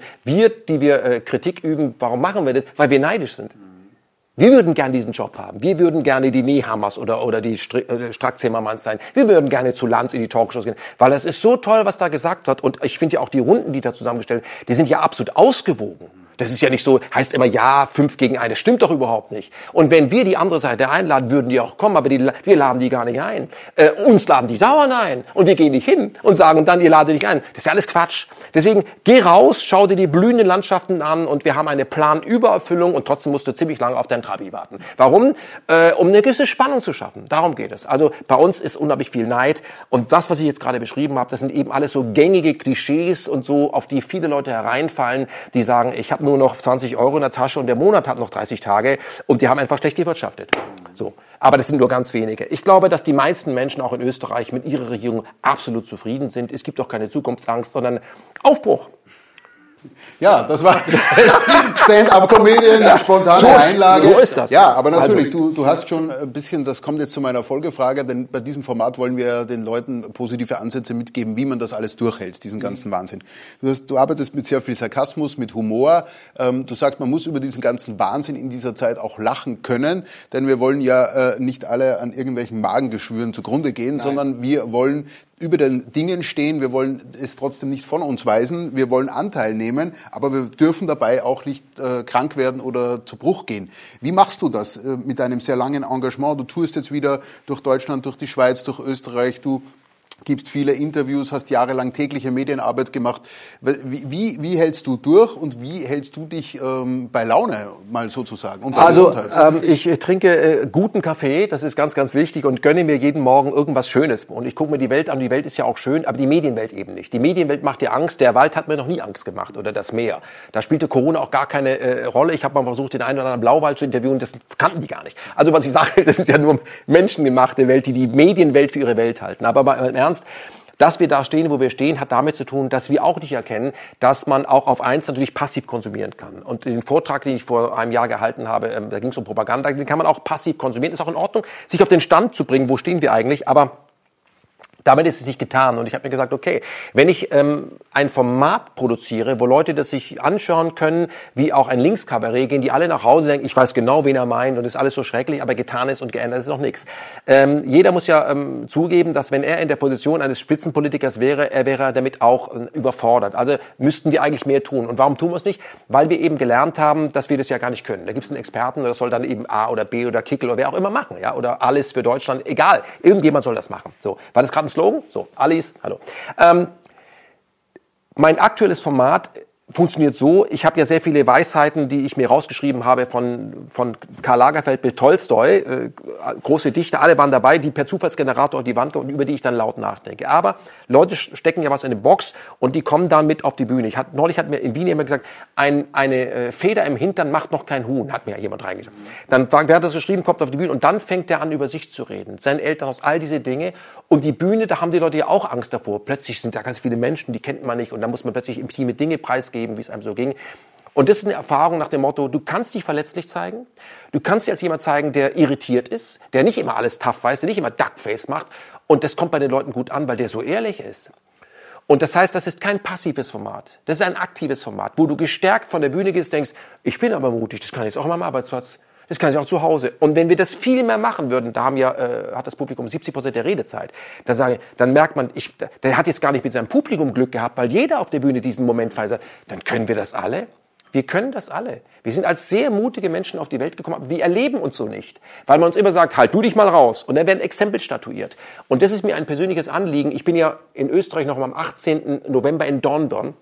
wir Kritik üben. Warum machen wir das? Weil wir neidisch sind. Wir würden gerne diesen Job haben. Wir würden gerne die Nehammers oder die Strack-Zimmermanns sein. Wir würden gerne zu Lanz in die Talkshows gehen. Weil das ist so toll, was da gesagt wird. Und ich finde ja auch die Runden, die da zusammengestellt, die sind ja absolut ausgewogen. Das ist ja nicht so, heißt immer, ja, 5 gegen 1, das stimmt doch überhaupt nicht. Und wenn wir die andere Seite einladen, würden die auch kommen, aber wir laden die gar nicht ein. Uns laden die dauernd ein und wir gehen nicht hin und sagen dann, ihr ladet nicht ein. Das ist ja alles Quatsch. Deswegen, geh raus, schau dir die blühenden Landschaften an und wir haben eine Planübererfüllung und trotzdem musst du ziemlich lange auf dein Trabi warten. Warum? Um eine gewisse Spannung zu schaffen. Darum geht es. Also bei uns ist unglaublich viel Neid und das, was ich jetzt gerade beschrieben habe, das sind eben alles so gängige Klischees und so, auf die viele Leute hereinfallen, die sagen, ich habe nur noch 20 Euro in der Tasche und der Monat hat noch 30 Tage und die haben einfach schlecht gewirtschaftet. So. Aber das sind nur ganz wenige. Ich glaube, dass die meisten Menschen auch in Österreich mit ihrer Regierung absolut zufrieden sind. Es gibt auch keine Zukunftsangst, sondern Aufbruch. Ja, das war Stand-up-Comedian, spontane Einlage. So ist das. Ja, aber natürlich, du hast schon ein bisschen, das kommt jetzt zu meiner Folgefrage, denn bei diesem Format wollen wir ja den Leuten positive Ansätze mitgeben, wie man das alles durchhält, diesen ganzen Wahnsinn. Du arbeitest mit sehr viel Sarkasmus, mit Humor. Du sagst, man muss über diesen ganzen Wahnsinn in dieser Zeit auch lachen können, denn wir wollen ja nicht alle an irgendwelchen Magengeschwüren zugrunde gehen, sondern wir wollen über den Dingen stehen, wir wollen es trotzdem nicht von uns weisen, wir wollen Anteil nehmen, aber wir dürfen dabei auch nicht krank werden oder zu Bruch gehen. Wie machst du das mit deinem sehr langen Engagement? Du tourst jetzt wieder durch Deutschland, durch die Schweiz, durch Österreich, du gibst viele Interviews, hast jahrelang tägliche Medienarbeit gemacht. Wie hältst du durch und wie hältst du dich bei Laune, mal sozusagen? Und also ich trinke guten Kaffee, das ist ganz, ganz wichtig und gönne mir jeden Morgen irgendwas Schönes. Und ich gucke mir die Welt an, die Welt ist ja auch schön, aber die Medienwelt eben nicht. Die Medienwelt macht dir Angst, der Wald hat mir noch nie Angst gemacht oder das Meer. Da spielte Corona auch gar keine Rolle. Ich habe mal versucht, den einen oder anderen Blauwald zu interviewen, das kannten die gar nicht. Also was ich sage, das ist ja nur menschengemachte Welt, die die Medienwelt für ihre Welt halten. Aber im Ernst, dass wir da stehen, wo wir stehen, hat damit zu tun, dass wir auch nicht erkennen, dass man auch auf eins natürlich passiv konsumieren kann. Und den Vortrag, den ich vor einem Jahr gehalten habe, da ging es um Propaganda, den kann man auch passiv konsumieren. Ist auch in Ordnung, sich auf den Stand zu bringen, wo stehen wir eigentlich, aber damit ist es nicht getan. Und ich habe mir gesagt, okay, wenn ich ein Format produziere, wo Leute das sich anschauen können, wie auch ein Linkskabarett, gehen die alle nach Hause und denken, ich weiß genau, wen er meint und ist alles so schrecklich, aber getan ist und geändert ist noch nichts. Jeder muss ja zugeben, dass wenn er in der Position eines Spitzenpolitikers wäre, er wäre damit auch überfordert. Also müssten wir eigentlich mehr tun. Und warum tun wir es nicht? Weil wir eben gelernt haben, dass wir das ja gar nicht können. Da gibt es einen Experten, das soll dann eben A oder B oder Kickel oder wer auch immer machen, ja, oder alles für Deutschland, egal. Irgendjemand soll das machen. So, war das gerade ein Slogan? So, Alice, hallo. Mein aktuelles Format funktioniert so, ich habe ja sehr viele Weisheiten, die ich mir rausgeschrieben habe von Karl Lagerfeld bis Tolstoi, große Dichter, alle waren dabei, die per Zufallsgenerator auf die Wand gehen und über die ich dann laut nachdenke. Aber Leute stecken ja was in eine Box und die kommen dann mit auf die Bühne. Neulich hat mir in Wien jemand gesagt, eine Feder im Hintern macht noch kein Huhn, hat mir jemand reingeschrieben. Dann wer hat das geschrieben, kommt auf die Bühne und dann fängt er an, über sich zu reden, seinen Elternhaus, all diese Dinge. Und die Bühne, da haben die Leute ja auch Angst davor. Plötzlich sind da ganz viele Menschen, die kennt man nicht und da muss man plötzlich intime Dinge preisgeben, wie es einem so ging. Und das ist eine Erfahrung nach dem Motto, du kannst dich verletzlich zeigen, du kannst dich als jemand zeigen, der irritiert ist, der nicht immer alles tough weiß, der nicht immer Duckface macht und das kommt bei den Leuten gut an, weil der so ehrlich ist. Und das heißt, das ist kein passives Format, das ist ein aktives Format, wo du gestärkt von der Bühne gehst, denkst, ich bin aber mutig, das kann ich jetzt auch mal am Arbeitsplatz. Das kann ich auch zu Hause. Und wenn wir das viel mehr machen würden, da hat das Publikum 70% der Redezeit, dann merkt man, der hat jetzt gar nicht mit seinem Publikum Glück gehabt, weil jeder auf der Bühne diesen Moment feiert. Dann können wir das alle. Wir können das alle. Wir sind als sehr mutige Menschen auf die Welt gekommen, aber wir erleben uns so nicht. Weil man uns immer sagt, halt du dich mal raus. Und dann werden Exempel statuiert. Und das ist mir ein persönliches Anliegen. Ich bin ja in Österreich noch am 18. November in Dornbirn.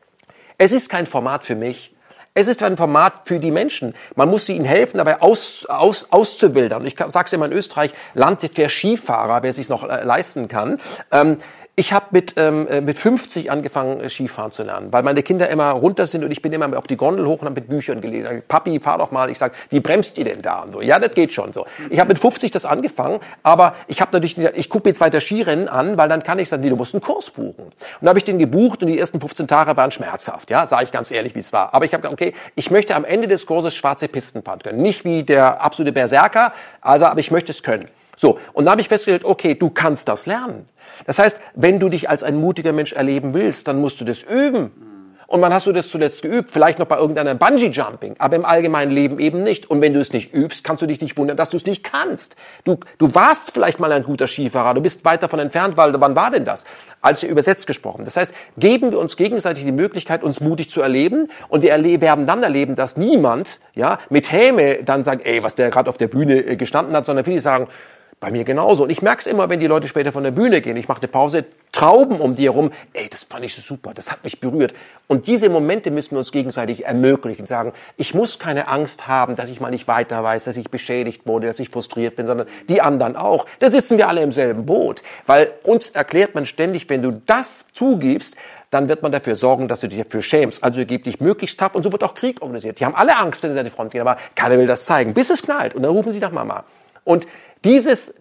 Es ist kein Format für mich. Es ist ein Format für die Menschen. Man muss ihnen helfen, dabei auszuwildern. Ich sage es immer in Österreich, Land der Skifahrer, wer es sich noch leisten kann. Ich habe mit 50 angefangen, Skifahren zu lernen, weil meine Kinder immer runter sind und ich bin immer auf die Gondel hoch und habe mit Büchern gelesen. Papi, fahr doch mal. Ich sage, wie bremst ihr denn da? Und so, ja, das geht schon so. Ich habe mit 50 das angefangen, aber ich habe natürlich gesagt, ich gucke mir jetzt weiter Skirennen an, weil dann kann ich sagen, du musst einen Kurs buchen. Und dann habe ich den gebucht und die ersten 15 Tage waren schmerzhaft. Ja, sage ich ganz ehrlich, wie es war. Aber ich habe gesagt, okay, ich möchte am Ende des Kurses schwarze Pisten fahren können. Nicht wie der absolute Berserker, aber ich möchte es können. So, und dann habe ich festgestellt, okay, du kannst das lernen. Das heißt, wenn du dich als ein mutiger Mensch erleben willst, dann musst du das üben. Und wann hast du das zuletzt geübt? Vielleicht noch bei irgendeiner Bungee-Jumping, aber im allgemeinen Leben eben nicht. Und wenn du es nicht übst, kannst du dich nicht wundern, dass du es nicht kannst. Du warst vielleicht mal ein guter Skifahrer, du bist weit davon entfernt, weil wann war denn das? Als übersetzt gesprochen. Das heißt, geben wir uns gegenseitig die Möglichkeit, uns mutig zu erleben, und wir werden dann erleben, dass niemand mit Häme dann sagt, ey, was der gerade auf der Bühne gestanden hat, sondern viele sagen, bei mir genauso. Und ich merke es immer, wenn die Leute später von der Bühne gehen. Ich mache eine Pause, Trauben um die herum. Ey, das fand ich so super, das hat mich berührt. Und diese Momente müssen wir uns gegenseitig ermöglichen. Sagen, ich muss keine Angst haben, dass ich mal nicht weiter weiß, dass ich beschädigt wurde, dass ich frustriert bin, sondern die anderen auch. Da sitzen wir alle im selben Boot. Weil uns erklärt man ständig, wenn du das zugibst, dann wird man dafür sorgen, dass du dich dafür schämst. Also gib dich möglichst tough, und so wird auch Krieg organisiert. Die haben alle Angst, wenn sie an die Front gehen, aber keiner will das zeigen, bis es knallt. Und dann rufen sie nach Mama. Und dieses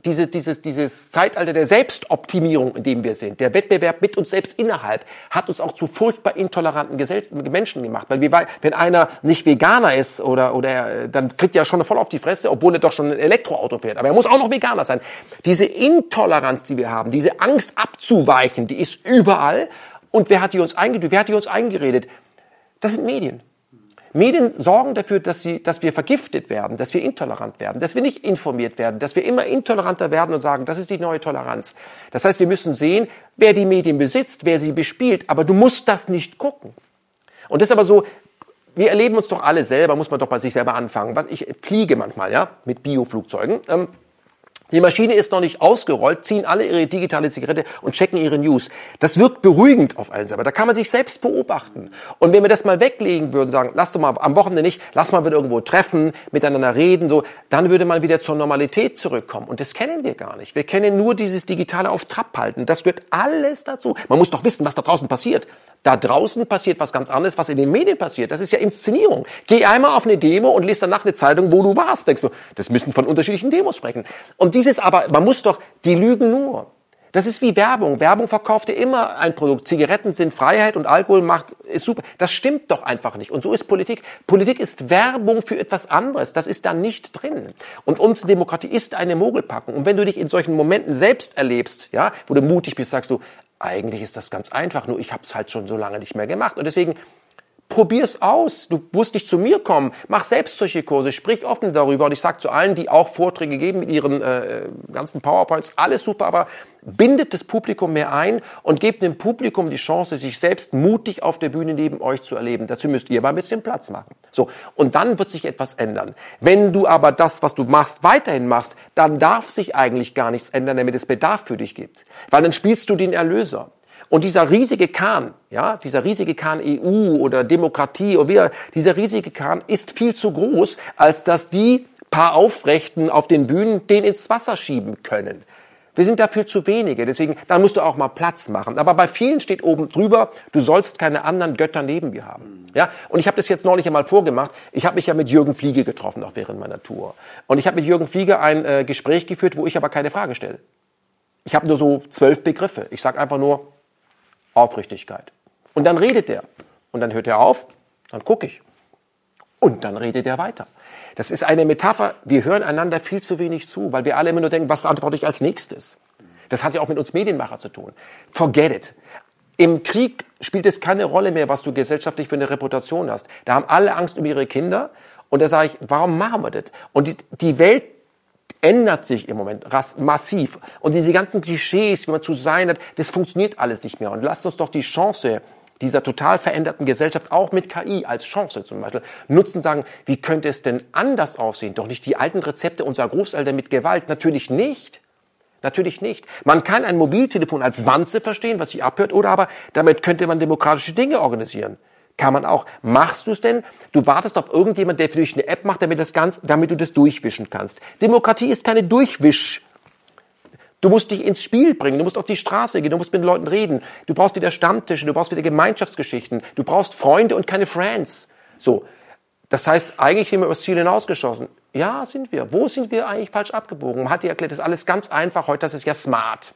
Zeitalter der Selbstoptimierung, in dem wir sind, der Wettbewerb mit uns selbst innerhalb, hat uns auch zu furchtbar intoleranten Menschen gemacht. Weil wenn einer nicht Veganer ist oder dann kriegt er schon voll auf die Fresse, obwohl er doch schon ein Elektroauto fährt. Aber er muss auch noch Veganer sein. Diese Intoleranz, die wir haben, diese Angst abzuweichen, die ist überall. Und wer hat die uns eingeredet? Das sind Medien. Medien sorgen dafür, dass wir vergiftet werden, dass wir intolerant werden, dass wir nicht informiert werden, dass wir immer intoleranter werden und sagen, das ist die neue Toleranz. Das heißt, wir müssen sehen, wer die Medien besitzt, wer sie bespielt, aber du musst das nicht gucken. Und das ist aber so, wir erleben uns doch alle selber, muss man doch bei sich selber anfangen. Ich fliege manchmal, mit Bioflugzeugen. Die Maschine ist noch nicht ausgerollt, ziehen alle ihre digitale Zigarette und checken ihre News. Das wirkt beruhigend auf einen selber. Da kann man sich selbst beobachten. Und wenn wir das mal weglegen würden, sagen, lass doch mal am Wochenende nicht, lass mal wieder irgendwo treffen, miteinander reden, so, dann würde man wieder zur Normalität zurückkommen. Und das kennen wir gar nicht. Wir kennen nur dieses digitale auf Trab halten. Das gehört alles dazu. Man muss doch wissen, was da draußen passiert. Da draußen passiert was ganz anderes, was in den Medien passiert. Das ist ja Inszenierung. Geh einmal auf eine Demo und lies danach eine Zeitung, wo du warst. Denkst du, das müssen von unterschiedlichen Demos sprechen. Und die lügen nur. Das ist wie Werbung. Werbung verkauft dir immer ein Produkt. Zigaretten sind Freiheit und Alkohol ist super. Das stimmt doch einfach nicht. Und so ist Politik. Politik ist Werbung für etwas anderes. Das ist da nicht drin. Und unsere Demokratie ist eine Mogelpackung. Und wenn du dich in solchen Momenten selbst erlebst, wo du mutig bist, sagst du, eigentlich ist das ganz einfach, nur ich habe es halt schon so lange nicht mehr gemacht. Und deswegen probier's aus. Du musst nicht zu mir kommen. Mach selbst solche Kurse, sprich offen darüber. Und ich sage zu allen, die auch Vorträge geben mit ihren ganzen PowerPoints, alles super, aber bindet das Publikum mehr ein und gebt dem Publikum die Chance, sich selbst mutig auf der Bühne neben euch zu erleben. Dazu müsst ihr mal ein bisschen Platz machen. So, und dann wird sich etwas ändern. Wenn du aber das, was du machst, weiterhin machst, dann darf sich eigentlich gar nichts ändern, damit es Bedarf für dich gibt. Weil dann spielst du den Erlöser. Und dieser riesige Kahn EU oder Demokratie dieser riesige Kahn ist viel zu groß, als dass die paar Aufrechten auf den Bühnen den ins Wasser schieben können. Wir sind dafür zu wenige, deswegen, dann musst du auch mal Platz machen. Aber bei vielen steht oben drüber, du sollst keine anderen Götter neben mir haben. Und ich habe das jetzt neulich einmal vorgemacht. Ich habe mich ja mit Jürgen Fliege getroffen, auch während meiner Tour. Und ich habe mit Jürgen Fliege ein Gespräch geführt, wo ich aber keine Frage stelle. Ich habe nur so 12 Begriffe. Ich sage einfach nur Aufrichtigkeit. Und dann redet er. Und dann hört er auf, dann gucke ich. Und dann redet er weiter. Das ist eine Metapher, wir hören einander viel zu wenig zu, weil wir alle immer nur denken, was antworte ich als nächstes? Das hat ja auch mit uns Medienmacher zu tun. Forget it. Im Krieg spielt es keine Rolle mehr, was du gesellschaftlich für eine Reputation hast. Da haben alle Angst um ihre Kinder. Und da sage ich, warum machen wir das? Und die Welt ändert sich im Moment massiv. Und diese ganzen Klischees, wie man zu sein hat, das funktioniert alles nicht mehr. Und lasst uns doch die Chance dieser total veränderten Gesellschaft, auch mit KI als Chance zum Beispiel, nutzen, sagen, wie könnte es denn anders aussehen? Doch nicht die alten Rezepte unserer Großeltern mit Gewalt. Natürlich nicht. Natürlich nicht. Man kann ein Mobiltelefon als Wanze verstehen, was sich abhört, oder aber damit könnte man demokratische Dinge organisieren. Kann man auch. Machst du es denn? Du wartest auf irgendjemand, der für dich eine App macht, damit du das durchwischen kannst. Demokratie ist keine Durchwisch. Du musst dich ins Spiel bringen, du musst auf die Straße gehen, du musst mit den Leuten reden. Du brauchst wieder Stammtische, du brauchst wieder Gemeinschaftsgeschichten. Du brauchst Freunde und keine Friends. So. Das heißt, eigentlich sind wir über das Ziel hinausgeschossen. Ja, sind wir. Wo sind wir eigentlich falsch abgebogen? Man hat dir erklärt, das ist alles ganz einfach. Heute, das ist ja smart.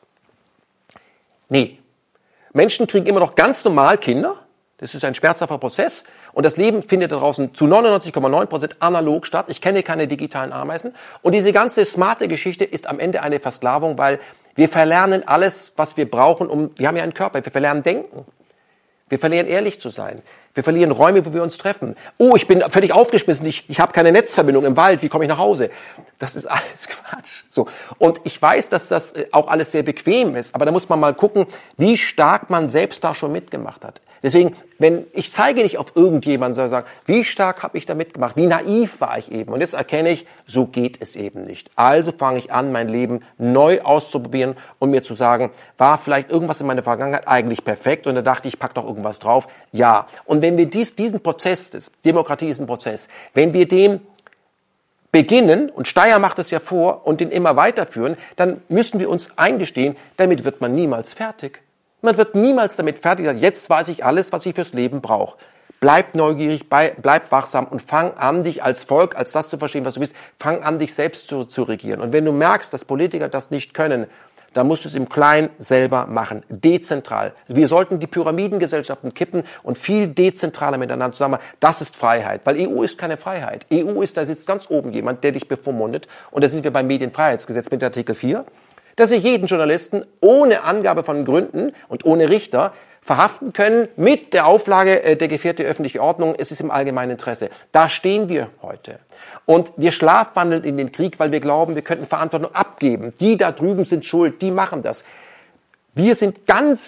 Nee. Menschen kriegen immer noch ganz normal Kinder. Das ist ein schmerzhafter Prozess. Und das Leben findet da draußen zu 99,9% analog statt. Ich kenne keine digitalen Ameisen. Und diese ganze smarte Geschichte ist am Ende eine Versklavung, weil wir verlernen alles, was wir brauchen, wir haben ja einen Körper, wir verlernen denken. Wir verlieren ehrlich zu sein. Wir verlieren Räume, wo wir uns treffen. Oh, ich bin völlig aufgeschmissen, ich habe keine Netzverbindung im Wald, wie komme ich nach Hause? Das ist alles Quatsch. So. Und ich weiß, dass das auch alles sehr bequem ist, aber da muss man mal gucken, wie stark man selbst da schon mitgemacht hat. Deswegen, ich zeige nicht auf irgendjemanden, sondern sage, wie stark habe ich da mitgemacht, wie naiv war ich eben. Und jetzt erkenne ich, so geht es eben nicht. Also fange ich an, mein Leben neu auszuprobieren und mir zu sagen, war vielleicht irgendwas in meiner Vergangenheit eigentlich perfekt und da dachte ich, pack doch irgendwas drauf. Ja. Und wenn wir diesen Prozess, Demokratie ist ein Prozess, wenn wir dem beginnen, und Steyer macht es ja vor, und den immer weiterführen, dann müssen wir uns eingestehen, damit wird man niemals fertig. Man wird niemals damit fertig sein, jetzt weiß ich alles, was ich fürs Leben brauche. Bleib neugierig, bleib wachsam und fang an, dich als Volk, als das zu verstehen, was du bist, fang an, dich selbst zu regieren. Und wenn du merkst, dass Politiker das nicht können, dann musst du es im Kleinen selber machen, dezentral. Wir sollten die Pyramidengesellschaften kippen und viel dezentraler miteinander zusammen. Das ist Freiheit, weil EU ist keine Freiheit. EU ist, da sitzt ganz oben jemand, der dich bevormundet. Und da sind wir beim Medienfreiheitsgesetz mit Artikel 4. Dass sie jeden Journalisten ohne Angabe von Gründen und ohne Richter verhaften können mit der Auflage der gefährdeten öffentliche Ordnung, es ist im allgemeinen Interesse. Da stehen wir heute. Und wir schlafwandeln in den Krieg, weil wir glauben, wir könnten Verantwortung abgeben. Die da drüben sind schuld, die machen das. Wir sind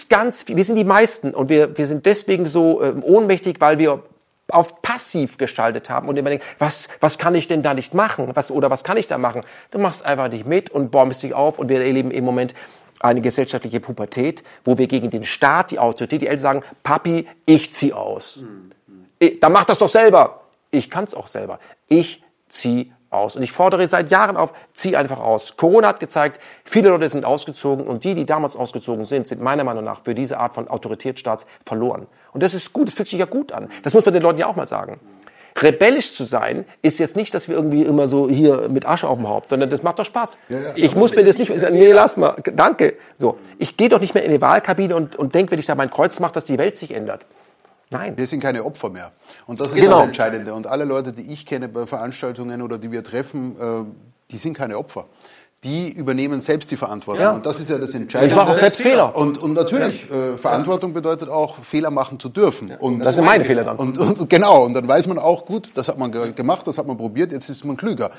wir sind die meisten und wir sind deswegen so ohnmächtig, weil wir auf passiv gestaltet haben und immer denken, was kann ich denn da nicht machen? Was kann ich da machen? Du machst einfach nicht mit und bombst dich auf und wir erleben im Moment eine gesellschaftliche Pubertät, wo wir gegen den Staat, die Autorität, die Eltern sagen, Papi, ich zieh aus. Dann mach das doch selber. Ich kann's auch selber. Ich zieh aus. Und ich fordere seit Jahren auf, zieh einfach aus. Corona hat gezeigt, viele Leute sind ausgezogen und die damals ausgezogen sind meiner Meinung nach für diese Art von Autoritätsstaats verloren. Und das ist gut, das fühlt sich ja gut an. Das muss man den Leuten ja auch mal sagen. Rebellisch zu sein, ist jetzt nicht, dass wir irgendwie immer so hier mit Asche auf dem Haupt, sondern das macht doch Spaß. Ja, ich muss mir das nicht sagen, nee, lass mal, danke. So, ich gehe doch nicht mehr in die Wahlkabine und denke, wenn ich da mein Kreuz mache, dass die Welt sich ändert. Nein. Wir sind keine Opfer mehr. Und das ist das Entscheidende. Und alle Leute, die ich kenne bei Veranstaltungen oder die wir treffen, die sind keine Opfer. Die übernehmen selbst die Verantwortung. Ja. Und das ist ja das Entscheidende. Ich mache auch selbst Fehler. Und natürlich, Verantwortung bedeutet auch, Fehler machen zu dürfen. Ja. Und das sind meine Fehler dann. Und genau, und dann weiß man auch, gut, das hat man gemacht, das hat man probiert, jetzt ist man klüger.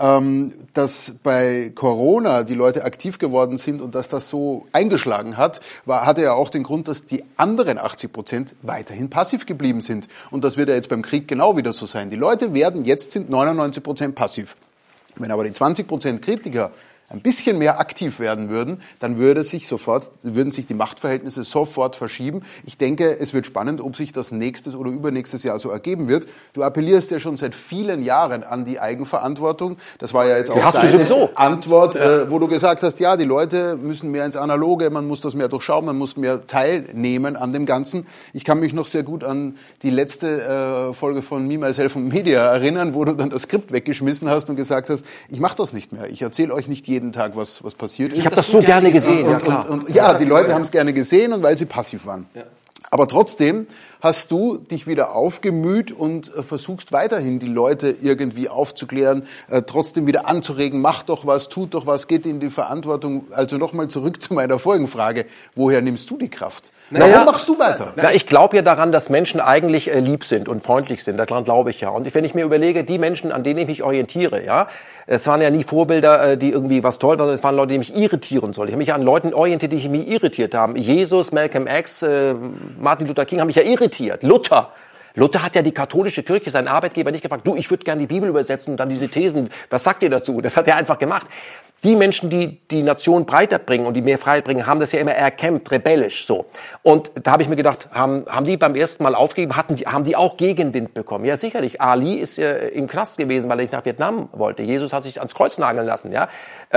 Dass bei Corona die Leute aktiv geworden sind und dass das so eingeschlagen hat, hatte ja auch den Grund, dass die anderen 80% weiterhin passiv geblieben sind. Und das wird ja jetzt beim Krieg genau wieder so sein. Die Leute sind 99% passiv. Wenn aber die 20% Kritiker ein bisschen mehr aktiv werden würden, dann würden sich die Machtverhältnisse sofort verschieben. Ich denke, es wird spannend, ob sich das nächstes oder übernächstes Jahr so ergeben wird. Du appellierst ja schon seit vielen Jahren an die Eigenverantwortung. Das war ja jetzt auch deine Antwort, wo du gesagt hast, ja, die Leute müssen mehr ins Analoge, man muss das mehr durchschauen, man muss mehr teilnehmen an dem Ganzen. Ich kann mich noch sehr gut an die letzte Folge von Me, Myself und Media erinnern, wo du dann das Skript weggeschmissen hast und gesagt hast, ich mache das nicht mehr. Ich erzähle euch nicht jeden Tag, was passiert ist. Ich habe das so gerne gesehen. Und die Leute haben es gerne gesehen und weil sie passiv waren. Ja. Aber trotzdem hast du dich wieder aufgemüht und versuchst weiterhin die Leute irgendwie aufzuklären, trotzdem wieder anzuregen, mach doch was, tut doch was, geht in die Verantwortung. Also nochmal zurück zu meiner vorigen Frage, woher nimmst du die Kraft? Warum machst du weiter? Ich glaube ja daran, dass Menschen eigentlich lieb sind und freundlich sind, daran glaube ich ja. Und wenn ich mir überlege, die Menschen, an denen ich mich orientiere, ja, es waren ja nie Vorbilder, die irgendwie was toll waren, es waren Leute, die mich irritieren sollen. Ich habe mich an Leuten orientiert, die mich irritiert haben. Jesus, Malcolm X, Martin Luther King haben mich ja irritiert. Luther hat ja die katholische Kirche, seinen Arbeitgeber, nicht gefragt, du, ich würde gerne die Bibel übersetzen und dann diese Thesen, was sagt ihr dazu? Das hat er einfach gemacht. Die Menschen, die die Nation breiter bringen und die mehr Freiheit bringen, haben das ja immer erkämpft, rebellisch so. Und da habe ich mir gedacht, haben die beim ersten Mal aufgegeben, haben die auch Gegenwind bekommen? Ja, sicherlich. Ali ist ja im Knast gewesen, weil er nicht nach Vietnam wollte. Jesus hat sich ans Kreuz nageln lassen, ja.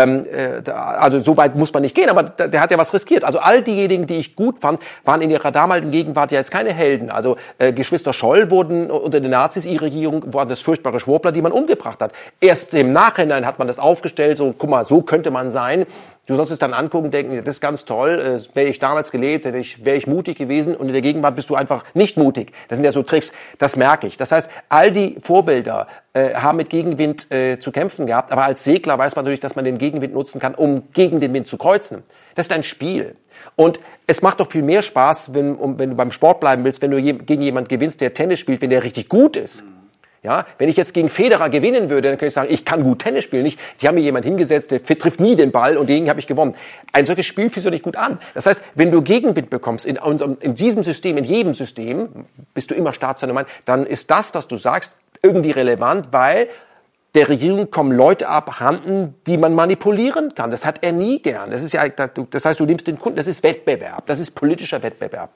Also so weit muss man nicht gehen, aber der hat ja was riskiert. Also all diejenigen, die ich gut fand, waren in ihrer damaligen Gegenwart ja jetzt keine Helden. Also Geschwister Scholl wurden unter den Nazis, ihre Regierung, waren das furchtbare Schwurbler, die man umgebracht hat. Erst im Nachhinein hat man das aufgestellt, so, guck mal, so könnte man sein. Du sollst es dann angucken und denken, das ist ganz toll, wäre ich damals gelebt, wäre ich mutig gewesen und in der Gegenwart bist du einfach nicht mutig. Das sind ja so Tricks, das merke ich. Das heißt, all die Vorbilder haben mit Gegenwind zu kämpfen gehabt, aber als Segler weiß man natürlich, dass man den Gegenwind nutzen kann, um gegen den Wind zu kreuzen. Das ist ein Spiel. Und es macht doch viel mehr Spaß, wenn du beim Sport bleiben willst, wenn du gegen jemanden gewinnst, der Tennis spielt, wenn der richtig gut ist. Ja, wenn ich jetzt gegen Federer gewinnen würde, dann könnte ich sagen, ich kann gut Tennis spielen. Nicht, die haben mir jemand hingesetzt, der trifft nie den Ball und gegen habe ich gewonnen. Ein solches Spiel fühlt sich nicht gut an. Das heißt, wenn du Gegenwind bekommst in diesem System, in jedem System, bist du immer Staatsphänomen, dann ist das, was du sagst, irgendwie relevant, weil der Regierung kommen Leute abhanden, die man manipulieren kann. Das hat er nie gern. Das ist ja, das heißt, du nimmst den Kunden, das ist Wettbewerb, das ist politischer Wettbewerb.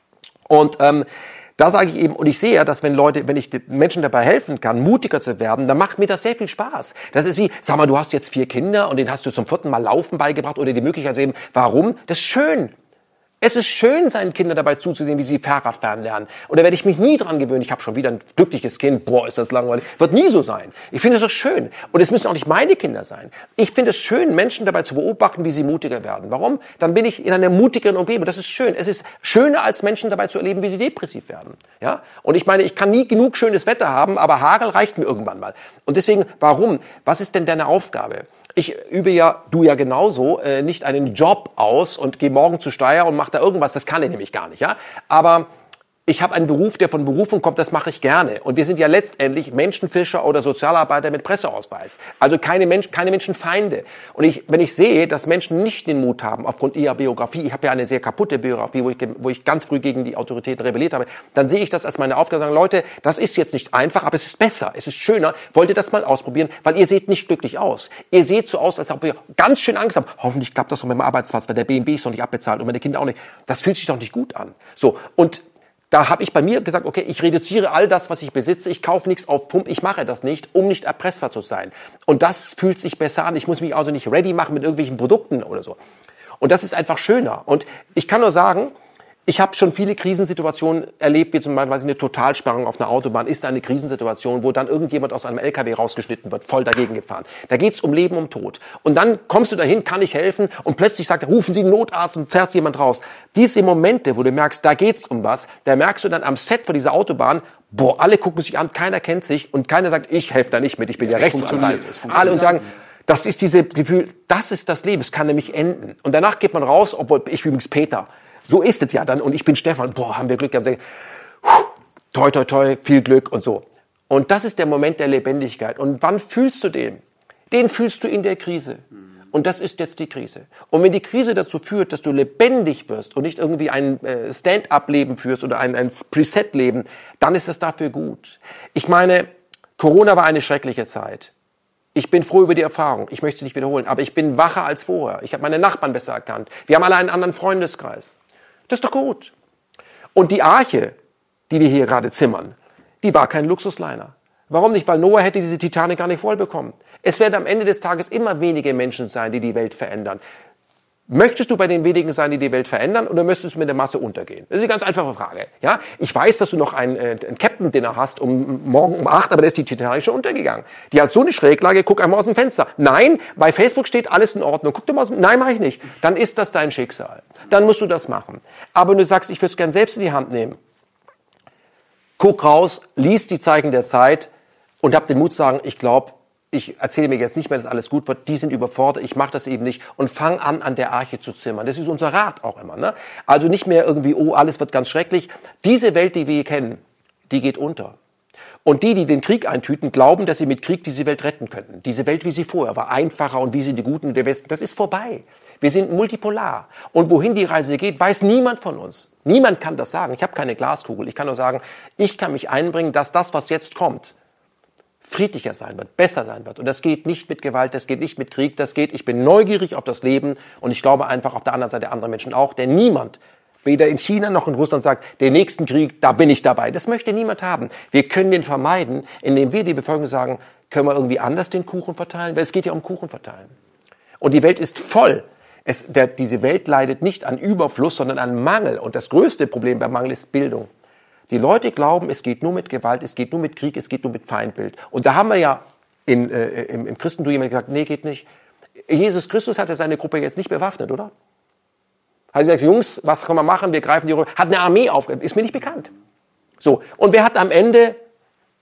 Und da sage ich eben, und ich sehe ja, dass wenn ich den Menschen dabei helfen kann, mutiger zu werden, dann macht mir das sehr viel Spaß. Das ist wie, sag mal, du hast jetzt 4 Kinder und denen hast du zum 4. Mal Laufen beigebracht oder die Möglichkeit zu eben, warum? Das ist schön. Es ist schön, seinen Kindern dabei zuzusehen, wie sie Fahrradfahren lernen. Und da werde ich mich nie dran gewöhnen. Ich habe schon wieder ein glückliches Kind. Boah, ist das langweilig. Wird nie so sein. Ich finde es doch schön. Und es müssen auch nicht meine Kinder sein. Ich finde es schön, Menschen dabei zu beobachten, wie sie mutiger werden. Warum? Dann bin ich in einer mutigeren Umgebung. Das ist schön. Es ist schöner, als Menschen dabei zu erleben, wie sie depressiv werden. Ja? Und ich meine, ich kann nie genug schönes Wetter haben, aber Hagel reicht mir irgendwann mal. Und deswegen, warum? Was ist denn deine Aufgabe? Ich übe ja, du ja genauso, nicht einen Job aus und gehe morgen zu Steyr und mache da irgendwas. Das kann ich nämlich gar nicht, ja. Aber ich habe einen Beruf, der von Berufung kommt, das mache ich gerne. Und wir sind ja letztendlich Menschenfischer oder Sozialarbeiter mit Presseausweis. Also keine Menschenfeinde. Und wenn ich sehe, dass Menschen nicht den Mut haben, aufgrund ihrer Biografie, ich habe ja eine sehr kaputte Biografie, wo ich ganz früh gegen die Autoritäten rebelliert habe, dann sehe ich das als meine Aufgabe, sagen, Leute, das ist jetzt nicht einfach, aber es ist besser, es ist schöner. Wollt ihr das mal ausprobieren? Weil ihr seht nicht glücklich aus. Ihr seht so aus, als ob ihr ganz schön Angst habt. Hoffentlich klappt das noch mit dem Arbeitsplatz, weil der BMW ist noch nicht abbezahlt und meine Kinder auch nicht. Das fühlt sich doch nicht gut an. So, und da habe ich bei mir gesagt, okay, ich reduziere all das, was ich besitze, ich kaufe nichts auf Pump, ich mache das nicht, um nicht erpressbar zu sein. Und das fühlt sich besser an. Ich muss mich also nicht ready machen mit irgendwelchen Produkten oder so. Und das ist einfach schöner. Und ich kann nur sagen, ich habe schon viele Krisensituationen erlebt, wie zum Beispiel eine Totalsperrung auf einer Autobahn ist eine Krisensituation, wo dann irgendjemand aus einem LKW rausgeschnitten wird, voll dagegen gefahren. Da geht's um Leben, um Tod. Und dann kommst du dahin, kann ich helfen? Und plötzlich sagt er, rufen Sie einen Notarzt und zerrt jemand raus. Diese Momente, wo du merkst, da geht's um was, da merkst du dann am Set von dieser Autobahn, boah, alle gucken sich an, keiner kennt sich und keiner sagt, ich helfe da nicht mit, ich bin ja Rechtsanwalt. Alle und sagen, das ist dieses Gefühl, das ist das Leben, es kann nämlich enden. Und danach geht man raus, obwohl ich übrigens Peter. So ist es ja dann. Und ich bin Stefan. Boah, haben wir Glück gehabt. Toi, toi, toi, viel Glück und so. Und das ist der Moment der Lebendigkeit. Und wann fühlst du den? Den fühlst du in der Krise. Und das ist jetzt die Krise. Und wenn die Krise dazu führt, dass du lebendig wirst und nicht irgendwie ein Stand-up-Leben führst oder ein Preset-Leben, dann ist es dafür gut. Ich meine, Corona war eine schreckliche Zeit. Ich bin froh über die Erfahrung. Ich möchte sie nicht wiederholen. Aber ich bin wacher als vorher. Ich habe meine Nachbarn besser erkannt. Wir haben alle einen anderen Freundeskreis. Das ist doch gut. Und die Arche, die wir hier gerade zimmern, die war kein Luxusliner. Warum nicht? Weil Noah hätte diese Titanic gar nicht voll bekommen. Es werden am Ende des Tages immer wenige Menschen sein, die die Welt verändern. Möchtest du bei den wenigen sein, die die Welt verändern, oder möchtest du mit der Masse untergehen? Das ist eine ganz einfache Frage. Ja, ich weiß, dass du noch ein Captain-Dinner hast morgen um 8, aber da ist die Titanic schon untergegangen. Die hat so eine Schräglage, guck einmal aus dem Fenster. Nein, bei Facebook steht alles in Ordnung. Guck dir mal aus dem, nein, mache ich nicht. Dann ist das dein Schicksal. Dann musst du das machen. Aber wenn du sagst, ich würde es gern selbst in die Hand nehmen, guck raus, lies die Zeichen der Zeit und hab den Mut zu sagen, ich glaube, ich erzähle mir jetzt nicht mehr, dass alles gut wird, die sind überfordert, ich mache das eben nicht und fang an der Arche zu zimmern. Das ist unser Rat auch immer. Ne? Also nicht mehr irgendwie, oh, alles wird ganz schrecklich. Diese Welt, die wir hier kennen, die geht unter. Und die den Krieg eintüten, glauben, dass sie mit Krieg diese Welt retten könnten. Diese Welt, wie sie vorher war, einfacher und wie sie die Guten der Westen, das ist vorbei. Wir sind multipolar. Und wohin die Reise geht, weiß niemand von uns. Niemand kann das sagen. Ich habe keine Glaskugel. Ich kann nur sagen, ich kann mich einbringen, dass das, was jetzt kommt, friedlicher sein wird, besser sein wird. Und das geht nicht mit Gewalt, das geht nicht mit Krieg, das geht, ich bin neugierig auf das Leben und ich glaube einfach auf der anderen Seite andere Menschen auch, denn niemand, weder in China noch in Russland sagt, den nächsten Krieg, da bin ich dabei. Das möchte niemand haben. Wir können den vermeiden, indem wir die Bevölkerung sagen, können wir irgendwie anders den Kuchen verteilen, weil es geht ja um Kuchen verteilen. Und die Welt ist voll. Diese Welt leidet nicht an Überfluss, sondern an Mangel. Und das größte Problem beim Mangel ist Bildung. Die Leute glauben, es geht nur mit Gewalt, es geht nur mit Krieg, es geht nur mit Feindbild. Und da haben wir ja im Christentum jemand gesagt, nee, geht nicht. Jesus Christus hatte seine Gruppe jetzt nicht bewaffnet, oder? Hat gesagt, Jungs, was können wir machen? Wir greifen die Römer. Hat eine Armee aufgegeben. Ist mir nicht bekannt. So. Und wer hat am Ende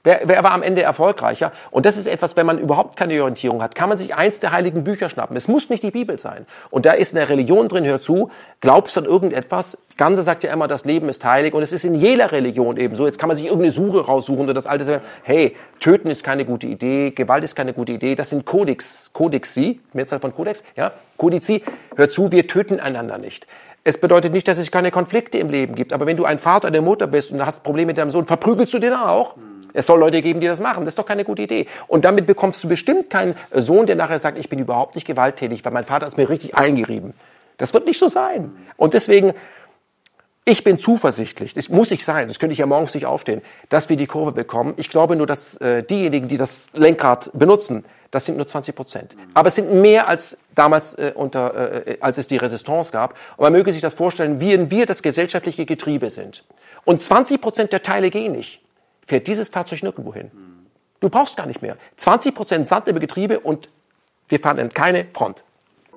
Wer war am Ende erfolgreicher? Und das ist etwas, wenn man überhaupt keine Orientierung hat, kann man sich eins der heiligen Bücher schnappen. Es muss nicht die Bibel sein. Und da ist eine Religion drin, hör zu, glaubst an irgendetwas. Das Ganze sagt ja immer, das Leben ist heilig. Und es ist in jeder Religion eben so. Jetzt kann man sich irgendeine Suche raussuchen oder das alte sagen, hey, töten ist keine gute Idee, Gewalt ist keine gute Idee. Das sind Kodixi, Mehrzahl von Kodex, ja, Kodizi. Hör zu, wir töten einander nicht. Es bedeutet nicht, dass es keine Konflikte im Leben gibt. Aber wenn du ein Vater oder eine Mutter bist und hast Probleme mit deinem Sohn, verprügelst du den auch? Es soll Leute geben, die das machen. Das ist doch keine gute Idee. Und damit bekommst du bestimmt keinen Sohn, der nachher sagt, ich bin überhaupt nicht gewalttätig, weil mein Vater ist mir richtig eingerieben. Das wird nicht so sein. Und deswegen, ich bin zuversichtlich, das muss ich sein, das könnte ich ja morgens nicht aufstehen, dass wir die Kurve bekommen. Ich glaube nur, dass diejenigen, die das Lenkrad benutzen, das sind nur 20%. Aber es sind mehr als damals, als es die Resistance gab. Und man möge sich das vorstellen, wie wir das gesellschaftliche Getriebe sind. Und 20% der Teile gehen nicht. Fährt dieses Fahrzeug nirgendwo hin. Du brauchst gar nicht mehr. 20% Sand im Getriebe und wir fahren in keine Front.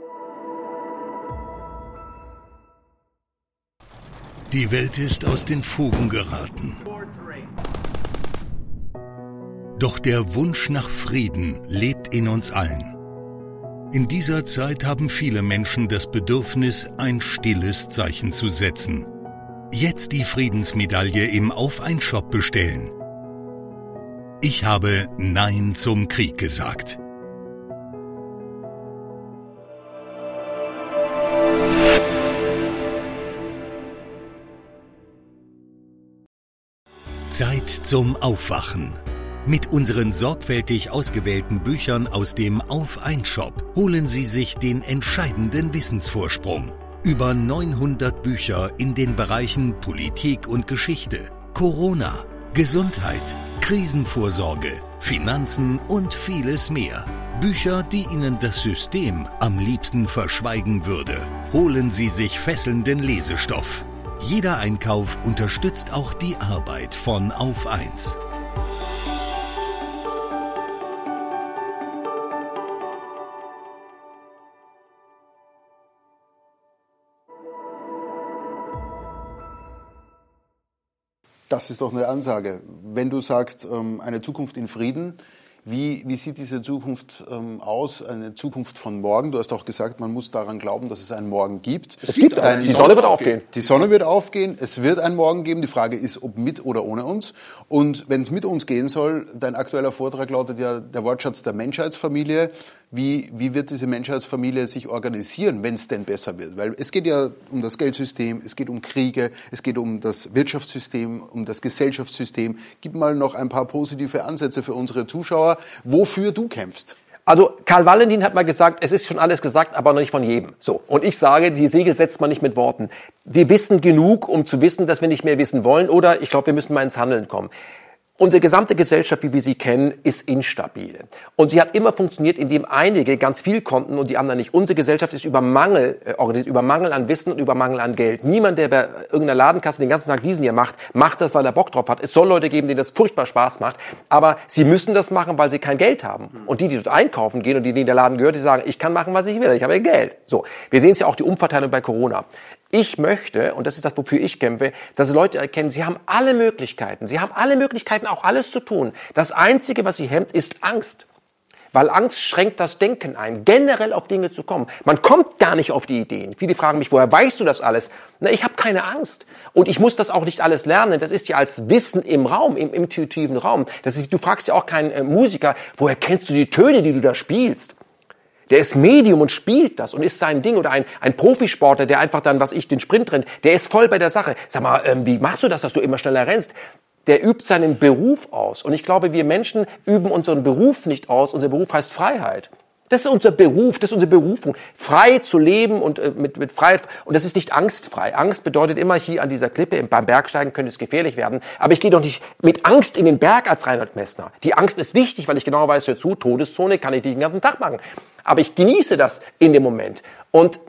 Die Welt ist aus den Fugen geraten. Doch der Wunsch nach Frieden lebt in uns allen. In dieser Zeit haben viele Menschen das Bedürfnis, ein stilles Zeichen zu setzen. Jetzt die Friedensmedaille im Auf-ein-Shop bestellen. Ich habe Nein zum Krieg gesagt. Zeit zum Aufwachen. Mit unseren sorgfältig ausgewählten Büchern aus dem Auf-ein-Shop holen Sie sich den entscheidenden Wissensvorsprung. Über 900 Bücher in den Bereichen Politik und Geschichte, Corona, Gesundheit, Krisenvorsorge, Finanzen und vieles mehr. Bücher, die Ihnen das System am liebsten verschweigen würde. Holen Sie sich fesselnden Lesestoff. Jeder Einkauf unterstützt auch die Arbeit von Auf 1. Das ist doch eine Ansage. Wenn du sagst, eine Zukunft in Frieden, wie sieht diese Zukunft aus, eine Zukunft von morgen? Du hast auch gesagt, man muss daran glauben, dass es einen Morgen gibt. Es gibt einen. Die Sonne wird aufgehen. Die Sonne wird aufgehen, es wird einen Morgen geben. Die Frage ist, ob mit oder ohne uns. Und wenn es mit uns gehen soll, dein aktueller Vortrag lautet ja der Wortschatz der Menschheitsfamilie. Wie wird diese Menschheitsfamilie sich organisieren, wenn es denn besser wird? Weil es geht ja um das Geldsystem, es geht um Kriege, es geht um das Wirtschaftssystem, um das Gesellschaftssystem. Gib mal noch ein paar positive Ansätze für unsere Zuschauer, wofür du kämpfst. Also Karl Valentin hat mal gesagt, es ist schon alles gesagt, aber noch nicht von jedem. So. Und ich sage, die Segel setzt man nicht mit Worten. Wir wissen genug, um zu wissen, dass wir nicht mehr wissen wollen, oder ich glaube, wir müssen mal ins Handeln kommen. Unsere gesamte Gesellschaft, wie wir sie kennen, ist instabil. Und sie hat immer funktioniert, indem einige ganz viel konnten und die anderen nicht. Unsere Gesellschaft ist über Mangel organisiert, über Mangel an Wissen und über Mangel an Geld. Niemand, der bei irgendeiner Ladenkasse den ganzen Tag diesen hier macht das, weil er Bock drauf hat. Es soll Leute geben, denen das furchtbar Spaß macht. Aber sie müssen das machen, weil sie kein Geld haben. Und die dort einkaufen gehen und die in der Laden gehört, die sagen, ich kann machen, was ich will, ich habe Geld. So. Wir sehen es ja auch die Umverteilung bei Corona. Ich möchte, und das ist das, wofür ich kämpfe, dass Leute erkennen, sie haben alle Möglichkeiten. Sie haben alle Möglichkeiten, auch alles zu tun. Das Einzige, was sie hemmt, ist Angst. Weil Angst schränkt das Denken ein, generell auf Dinge zu kommen. Man kommt gar nicht auf die Ideen. Viele fragen mich, woher weißt du das alles? Na, ich habe keine Angst. Und ich muss das auch nicht alles lernen. Das ist ja als Wissen im Raum, im intuitiven Raum. Du fragst ja auch keinen Musiker, woher kennst du die Töne, die du da spielst? Der ist Medium und spielt das und ist sein Ding. Oder ein Profisportler, der einfach dann, den Sprint rennt, der ist voll bei der Sache. Sag mal, wie machst du das, dass du immer schneller rennst? Der übt seinen Beruf aus. Und ich glaube, wir Menschen üben unseren Beruf nicht aus. Unser Beruf heißt Freiheit. Das ist unser Beruf, das ist unsere Berufung. Frei zu leben und mit Freiheit. Und das ist nicht angstfrei. Angst bedeutet immer, hier an dieser Klippe, beim Bergsteigen könnte es gefährlich werden. Aber ich gehe doch nicht mit Angst in den Berg als Reinhold Messner. Die Angst ist wichtig, weil ich genau weiß, hör zu, Todeszone kann ich nicht den ganzen Tag machen. Aber ich genieße das in dem Moment. Und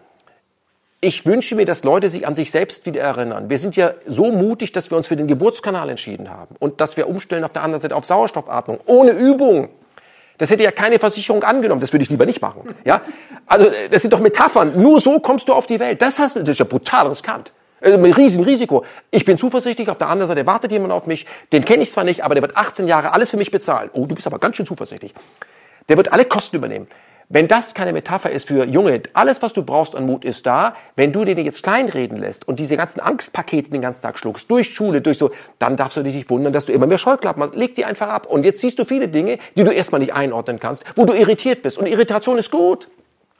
ich wünsche mir, dass Leute sich an sich selbst wieder erinnern. Wir sind ja so mutig, dass wir uns für den Geburtskanal entschieden haben. Und dass wir umstellen auf der anderen Seite auf Sauerstoffatmung. Ohne Übung. Das hätte ja keine Versicherung angenommen. Das würde ich lieber nicht machen. Ja? Also, das sind doch Metaphern. Nur so kommst du auf die Welt. Das ist ja brutal riskant. Ein Riesenrisiko. Ich bin zuversichtlich, auf der anderen Seite wartet jemand auf mich, den kenne ich zwar nicht, aber der wird 18 Jahre alles für mich bezahlen. Oh, du bist aber ganz schön zuversichtlich. Der wird alle Kosten übernehmen. Wenn das keine Metapher ist für Junge, alles, was du brauchst an Mut, ist da. Wenn du den jetzt kleinreden lässt und diese ganzen Angstpakete den ganzen Tag schluckst, durch Schule, durch so, dann darfst du dich nicht wundern, dass du immer mehr Scheuklappen hast. Leg die einfach ab. Und jetzt siehst du viele Dinge, die du erstmal nicht einordnen kannst, wo du irritiert bist. Und Irritation ist gut.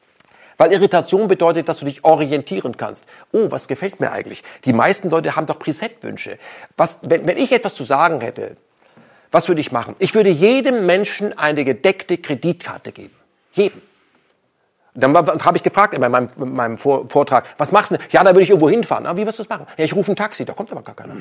Weil Irritation bedeutet, dass du dich orientieren kannst. Oh, was gefällt mir eigentlich? Die meisten Leute haben doch Preset-Wünsche. Wenn ich etwas zu sagen hätte, was würde ich machen? Ich würde jedem Menschen eine gedeckte Kreditkarte geben. Jedem. Dann habe ich gefragt in meinem Vortrag, was machst du denn? Ja, da würde ich irgendwo hinfahren. Aber wie wirst du das machen? Ja, ich rufe ein Taxi, da kommt aber gar keiner.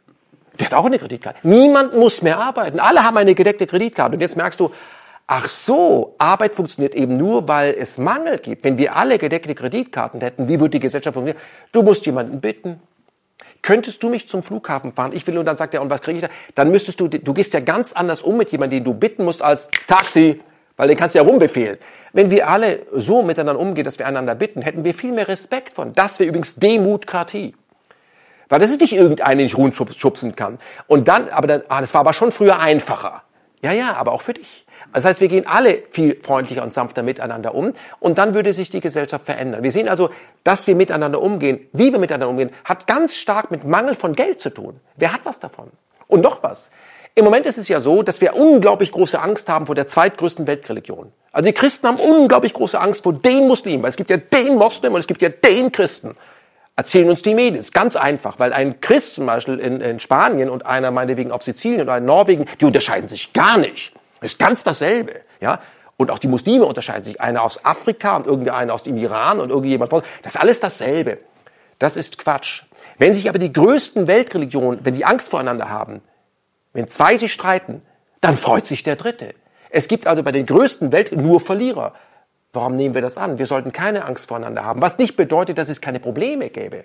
Der hat auch eine Kreditkarte. Niemand muss mehr arbeiten. Alle haben eine gedeckte Kreditkarte. Und jetzt merkst du, ach so, Arbeit funktioniert eben nur, weil es Mangel gibt. Wenn wir alle gedeckte Kreditkarten hätten, wie würde die Gesellschaft funktionieren? Du musst jemanden bitten. Könntest du mich zum Flughafen fahren? Ich will, und dann sagt er, und was kriege ich da? Dann müsstest du gehst ja ganz anders um mit jemandem, den du bitten musst, als Taxi. Weil den kannst du ja rumbefehlen. Wenn wir alle so miteinander umgehen, dass wir einander bitten, hätten wir viel mehr Respekt von. Das wäre übrigens Demokratie. Weil das ist nicht irgendeinen, den ich rundschubsen kann. Und dann, das war aber schon früher einfacher. Ja, aber auch für dich. Das heißt, wir gehen alle viel freundlicher und sanfter miteinander um. Und dann würde sich die Gesellschaft verändern. Wir sehen also, dass wir miteinander umgehen, wie wir miteinander umgehen, hat ganz stark mit Mangel von Geld zu tun. Wer hat was davon? Und noch was. Im Moment ist es ja so, dass wir unglaublich große Angst haben vor der zweitgrößten Weltreligion. Also die Christen haben unglaublich große Angst vor den Muslimen, weil es gibt ja den Moslem und es gibt ja den Christen. Erzählen uns die Medien. Ist ganz einfach, weil ein Christ zum Beispiel in Spanien und einer meinetwegen auf Sizilien oder in Norwegen, die unterscheiden sich gar nicht. Ist ganz dasselbe, ja. Und auch die Muslime unterscheiden sich. Einer aus Afrika und irgendeiner aus dem Iran und irgendjemand von. Das ist alles dasselbe. Das ist Quatsch. Wenn sich aber die größten Weltreligionen, wenn die Angst voreinander haben, wenn zwei sich streiten, dann freut sich der Dritte. Es gibt also bei den größten Welt nur Verlierer. Warum nehmen wir das an? Wir sollten keine Angst voreinander haben. Was nicht bedeutet, dass es keine Probleme gäbe.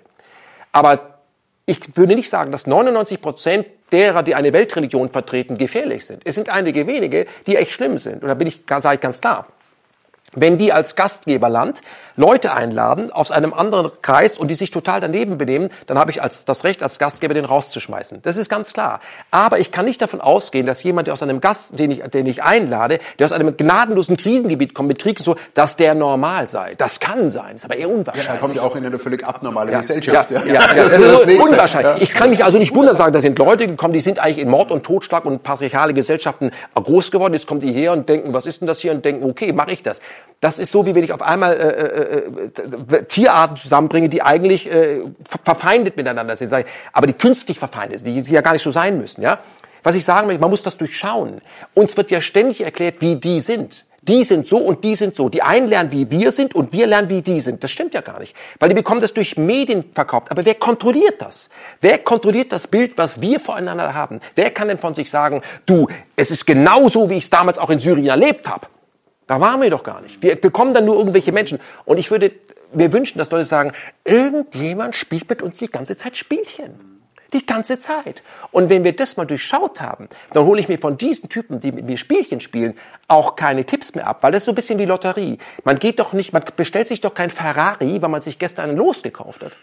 Aber ich würde nicht sagen, dass 99% derer, die eine Weltreligion vertreten, gefährlich sind. Es sind einige wenige, die echt schlimm sind. Und da sage ich ganz klar. Wenn wir als Gastgeberland Leute einladen aus einem anderen Kreis und die sich total daneben benehmen, dann habe ich das Recht, als Gastgeber den rauszuschmeißen. Das ist ganz klar. Aber ich kann nicht davon ausgehen, dass jemand, der aus einem Gast, den ich einlade, der aus einem gnadenlosen Krisengebiet kommt mit Krieg, so, dass der normal sei. Das kann sein, ist aber eher unwahrscheinlich. Ja, er kommt ja auch in eine völlig abnormale Gesellschaft. Ja, das ist unwahrscheinlich. Ich kann mich also nicht wundern sagen, da sind Leute gekommen, die sind eigentlich in Mord und Totschlag und patriarchale Gesellschaften groß geworden. Jetzt kommen die her und denken, was ist denn das hier? Und denken, okay, mache ich das. Das ist so, wie wenn ich auf einmal Tierarten zusammenbringe, die eigentlich verfeindet miteinander sind, aber die künstlich verfeindet sind, die ja gar nicht so sein müssen. Ja? Was ich sagen will, man muss das durchschauen. Uns wird ja ständig erklärt, wie die sind. Die sind so und die sind so. Die einen lernen, wie wir sind und wir lernen, wie die sind. Das stimmt ja gar nicht. Weil die bekommen das durch Medien verkauft. Aber wer kontrolliert das? Wer kontrolliert das Bild, was wir voreinander haben? Wer kann denn von sich sagen, du, es ist genau so, wie ich es damals auch in Syrien erlebt habe? Da waren wir doch gar nicht. Wir bekommen dann nur irgendwelche Menschen. Und ich würde mir wünschen, dass Leute sagen, irgendjemand spielt mit uns die ganze Zeit Spielchen. Die ganze Zeit. Und wenn wir das mal durchschaut haben, dann hole ich mir von diesen Typen, die mit mir Spielchen spielen, auch keine Tipps mehr ab. Weil das ist so ein bisschen wie Lotterie. Man bestellt sich doch kein Ferrari, weil man sich gestern einen Los gekauft hat.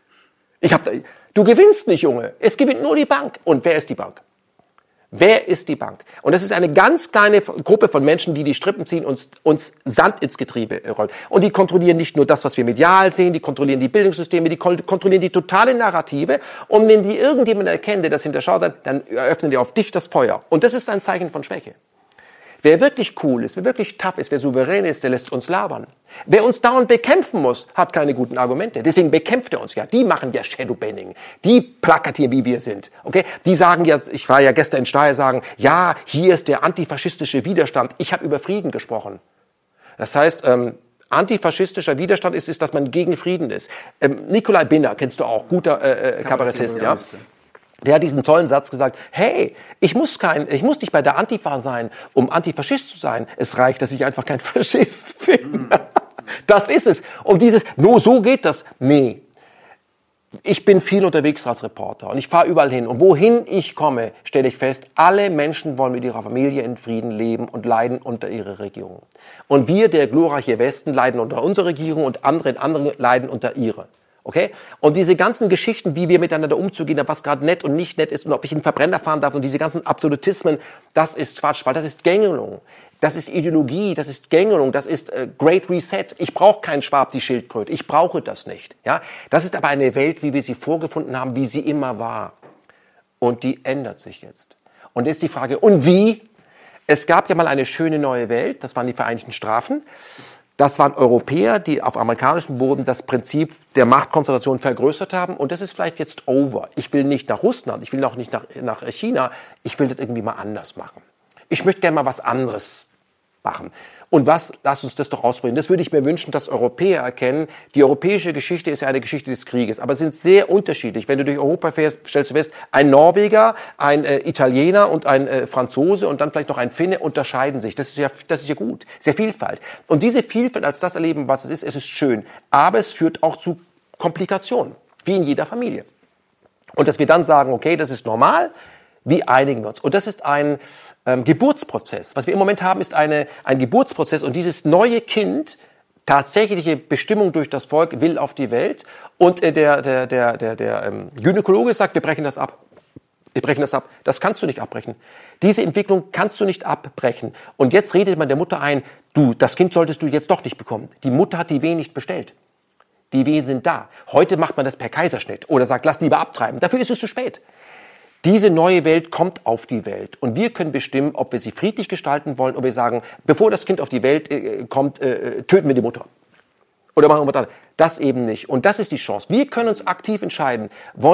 Du gewinnst nicht, Junge. Es gewinnt nur die Bank. Und wer ist die Bank? Wer ist die Bank? Und das ist eine ganz kleine Gruppe von Menschen, die Strippen ziehen und uns Sand ins Getriebe rollen. Und die kontrollieren nicht nur das, was wir medial sehen, die kontrollieren die Bildungssysteme, die kontrollieren die totale Narrative. Und wenn die irgendjemand erkennen, der das hinterschaut, dann eröffnen die auf dich das Feuer. Und das ist ein Zeichen von Schwäche. Wer wirklich cool ist, wer wirklich tough ist, wer souverän ist, der lässt uns labern. Wer uns dauernd bekämpfen muss, hat keine guten Argumente. Deswegen bekämpft er uns ja. Die machen ja Shadowbanning. Die plakatieren, wie wir sind. Okay? Die sagen ja, ich war ja gestern in Steyr, sagen, ja, hier ist der antifaschistische Widerstand. Ich habe über Frieden gesprochen. Das heißt, antifaschistischer Widerstand ist, dass man gegen Frieden ist. Nikolai Binner, kennst du auch, guter Kabarettist, ja? Der hat diesen tollen Satz gesagt, hey, ich muss nicht bei der Antifa sein, um Antifaschist zu sein. Es reicht, dass ich einfach kein Faschist bin. Das ist es. Und nur so geht das. Nee. Ich bin viel unterwegs als Reporter und ich fahre überall hin. Und wohin ich komme, stelle ich fest, alle Menschen wollen mit ihrer Familie in Frieden leben und leiden unter ihrer Regierung. Und wir, der glorreiche Westen, leiden unter unserer Regierung und andere in anderen leiden unter ihrer. Okay? Und diese ganzen Geschichten, wie wir miteinander umzugehen haben, was gerade nett und nicht nett ist und ob ich einen Verbrenner fahren darf und diese ganzen Absolutismen, das ist Quatsch, weil das ist Gängelung. Das ist Ideologie, das ist Gängelung, das ist Great Reset. Ich brauche keinen Schwab, die Schildkröte. Ich brauche das nicht. Ja? Das ist aber eine Welt, wie wir sie vorgefunden haben, wie sie immer war. Und die ändert sich jetzt. Und jetzt ist die Frage, und wie? Es gab ja mal eine schöne neue Welt, das waren die Vereinigten Staaten. Das waren Europäer, die auf amerikanischem Boden das Prinzip der Machtkonzentration vergrößert haben. Und das ist vielleicht jetzt over. Ich will nicht nach Russland, ich will auch nicht nach China. Ich will das irgendwie mal anders machen. Ich möchte gerne mal was anderes machen. Und was? Lass uns das doch ausprobieren. Das würde ich mir wünschen, dass Europäer erkennen. Die europäische Geschichte ist ja eine Geschichte des Krieges, aber sind sehr unterschiedlich. Wenn du durch Europa fährst, stellst du fest, ein Norweger, ein Italiener und ein Franzose und dann vielleicht noch ein Finne unterscheiden sich. Das ist ja gut. Sehr Vielfalt. Und diese Vielfalt als das erleben, was es ist schön. Aber es führt auch zu Komplikationen, wie in jeder Familie. Und dass wir dann sagen, okay, das ist normal. Wie einigen wir uns? Und das ist ein Geburtsprozess. Was wir im Moment haben, ist ein Geburtsprozess. Und dieses neue Kind, tatsächliche Bestimmung durch das Volk, will auf die Welt. Und der Gynäkologe sagt, wir brechen das ab. Wir brechen das ab. Das kannst du nicht abbrechen. Diese Entwicklung kannst du nicht abbrechen. Und jetzt redet man der Mutter ein, du, das Kind solltest du jetzt doch nicht bekommen. Die Mutter hat die Wehen nicht bestellt. Die Wehen sind da. Heute macht man das per Kaiserschnitt oder sagt, lass lieber abtreiben. Dafür ist es zu spät. Diese neue Welt kommt auf die Welt und wir können bestimmen, ob wir sie friedlich gestalten wollen, ob wir sagen, bevor das Kind auf die Welt kommt, töten wir die Mutter. Oder machen wir das? Das eben nicht. Und das ist die Chance. Wir können uns aktiv entscheiden.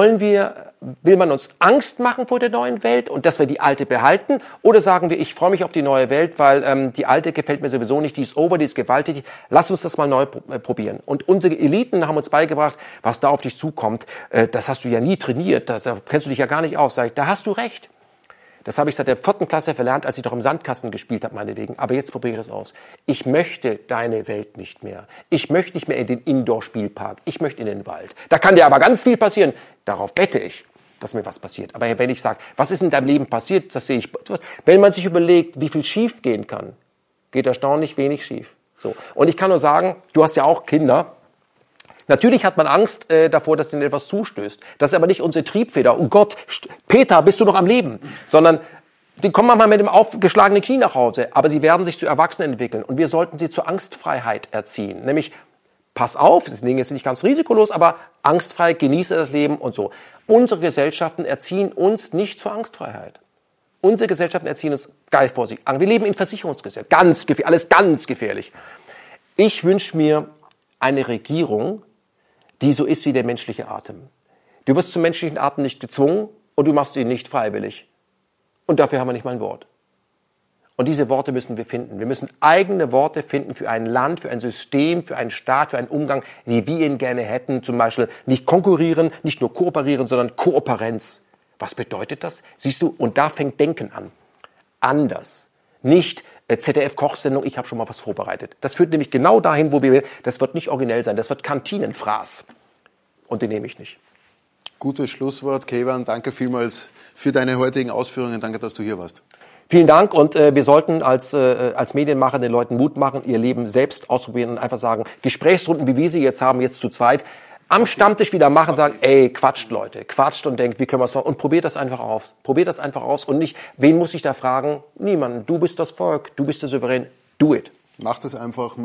Will man uns Angst machen vor der neuen Welt und dass wir die alte behalten? Oder sagen wir, ich freue mich auf die neue Welt, weil die alte gefällt mir sowieso nicht, die ist over, die ist gewalttätig. Lass uns das mal neu probieren. Und unsere Eliten haben uns beigebracht, was da auf dich zukommt. Das hast du ja nie trainiert, da kennst du dich ja gar nicht aus. Sag ich, da hast du recht. Das habe ich seit der 4. Klasse verlernt, als ich noch im Sandkasten gespielt habe, meinetwegen. Aber jetzt probiere ich das aus. Ich möchte deine Welt nicht mehr. Ich möchte nicht mehr in den Indoor-Spielpark. Ich möchte in den Wald. Da kann dir aber ganz viel passieren. Darauf wette ich, dass mir was passiert. Aber wenn ich sage, was ist in deinem Leben passiert, das sehe ich. Wenn man sich überlegt, wie viel schief gehen kann, geht erstaunlich wenig schief. So. Und ich kann nur sagen, du hast ja auch Kinder. Natürlich hat man Angst davor, dass denen etwas zustößt. Das ist aber nicht unsere Triebfeder. Oh Gott, Peter, bist du noch am Leben? Sondern die kommen manchmal mit dem aufgeschlagenen Knie nach Hause. Aber sie werden sich zu Erwachsenen entwickeln. Und wir sollten sie zur Angstfreiheit erziehen. Nämlich, pass auf, das Ding ist nicht ganz risikolos, aber angstfrei, genieße das Leben und so. Unsere Gesellschaften erziehen uns nicht zur Angstfreiheit. Unsere Gesellschaften erziehen uns geil Vorsicht. Wir leben in Versicherungsgesellschaft. Ganz gefährlich, alles ganz gefährlich. Ich wünsche mir eine Regierung, die so ist wie der menschliche Atem. Du wirst zum menschlichen Atem nicht gezwungen und du machst ihn nicht freiwillig. Und dafür haben wir nicht mal ein Wort. Und diese Worte müssen wir finden. Wir müssen eigene Worte finden für ein Land, für ein System, für einen Staat, für einen Umgang, wie wir ihn gerne hätten. Zum Beispiel nicht konkurrieren, nicht nur kooperieren, sondern Kooperenz. Was bedeutet das? Siehst du, und da fängt Denken an. Anders. Nicht ZDF-Kochsendung, ich habe schon mal was vorbereitet. Das führt nämlich genau dahin, wo wir, das wird nicht originell sein, das wird Kantinenfraß. Und den nehme ich nicht. Gutes Schlusswort, Keyvan. Danke vielmals für deine heutigen Ausführungen. Danke, dass du hier warst. Vielen Dank und wir sollten als Medienmacher den Leuten Mut machen, ihr Leben selbst ausprobieren und einfach sagen, Gesprächsrunden, wie wir sie jetzt haben, jetzt zu zweit, am Stammtisch wieder machen, sagen, ey, quatscht Leute, quatscht und denkt, wie können wir es machen? Und probiert das einfach aus. Probiert das einfach aus und nicht, wen muss ich da fragen? Niemanden. Du bist das Volk, du bist der Souverän. Do it. Macht es einfach.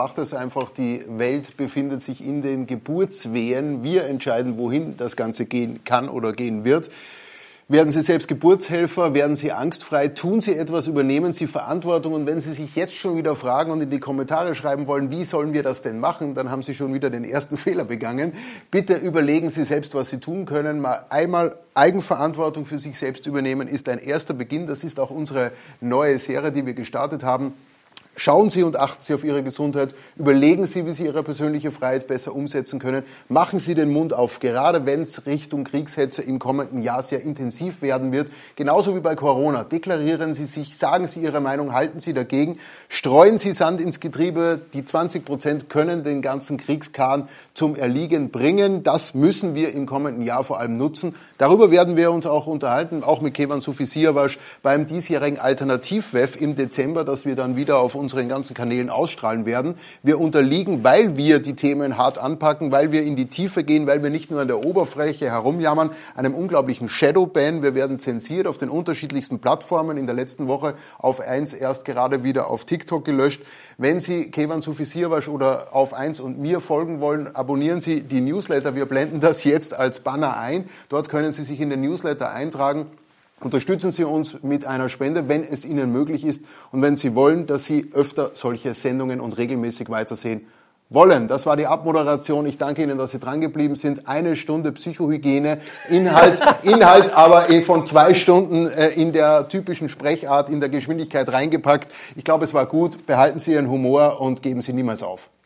Die Welt befindet sich in den Geburtswehen. Wir entscheiden, wohin das Ganze gehen kann oder gehen wird. Werden Sie selbst Geburtshelfer? Werden Sie angstfrei? Tun Sie etwas? Übernehmen Sie Verantwortung? Und wenn Sie sich jetzt schon wieder fragen und in die Kommentare schreiben wollen, wie sollen wir das denn machen, dann haben Sie schon wieder den ersten Fehler begangen. Bitte überlegen Sie selbst, was Sie tun können. Mal einmal Eigenverantwortung für sich selbst übernehmen ist ein erster Beginn. Das ist auch unsere neue Serie, die wir gestartet haben. Schauen Sie und achten Sie auf Ihre Gesundheit. Überlegen Sie, wie Sie Ihre persönliche Freiheit besser umsetzen können. Machen Sie den Mund auf, gerade wenn es Richtung Kriegshetze im kommenden Jahr sehr intensiv werden wird. Genauso wie bei Corona. Deklarieren Sie sich, sagen Sie Ihre Meinung, halten Sie dagegen. Streuen Sie Sand ins Getriebe. Die 20% können den ganzen Kriegskahn zum Erliegen bringen. Das müssen wir im kommenden Jahr vor allem nutzen. Darüber werden wir uns auch unterhalten, auch mit Keyvan Sufi Siavash beim diesjährigen Alternativ-WEF im Dezember, dass wir dann wieder auf unserem unseren ganzen Kanälen ausstrahlen werden. Wir unterliegen, weil wir die Themen hart anpacken, weil wir in die Tiefe gehen, weil wir nicht nur an der Oberfläche herumjammern, einem unglaublichen Shadowban. Wir werden zensiert auf den unterschiedlichsten Plattformen. In der letzten Woche auf 1 erst gerade wieder auf TikTok gelöscht. Wenn Sie Kevan Sufisirvaş oder auf 1 und mir folgen wollen, abonnieren Sie die Newsletter. Wir blenden das jetzt als Banner ein. Dort können Sie sich in den Newsletter eintragen. Unterstützen Sie uns mit einer Spende, wenn es Ihnen möglich ist und wenn Sie wollen, dass Sie öfter solche Sendungen und regelmäßig weitersehen wollen. Das war die Abmoderation. Ich danke Ihnen, dass Sie dran geblieben sind. 1 Stunde Psychohygiene, Inhalt aber von 2 Stunden in der typischen Sprechart, in der Geschwindigkeit reingepackt. Ich glaube, es war gut. Behalten Sie Ihren Humor und geben Sie niemals auf.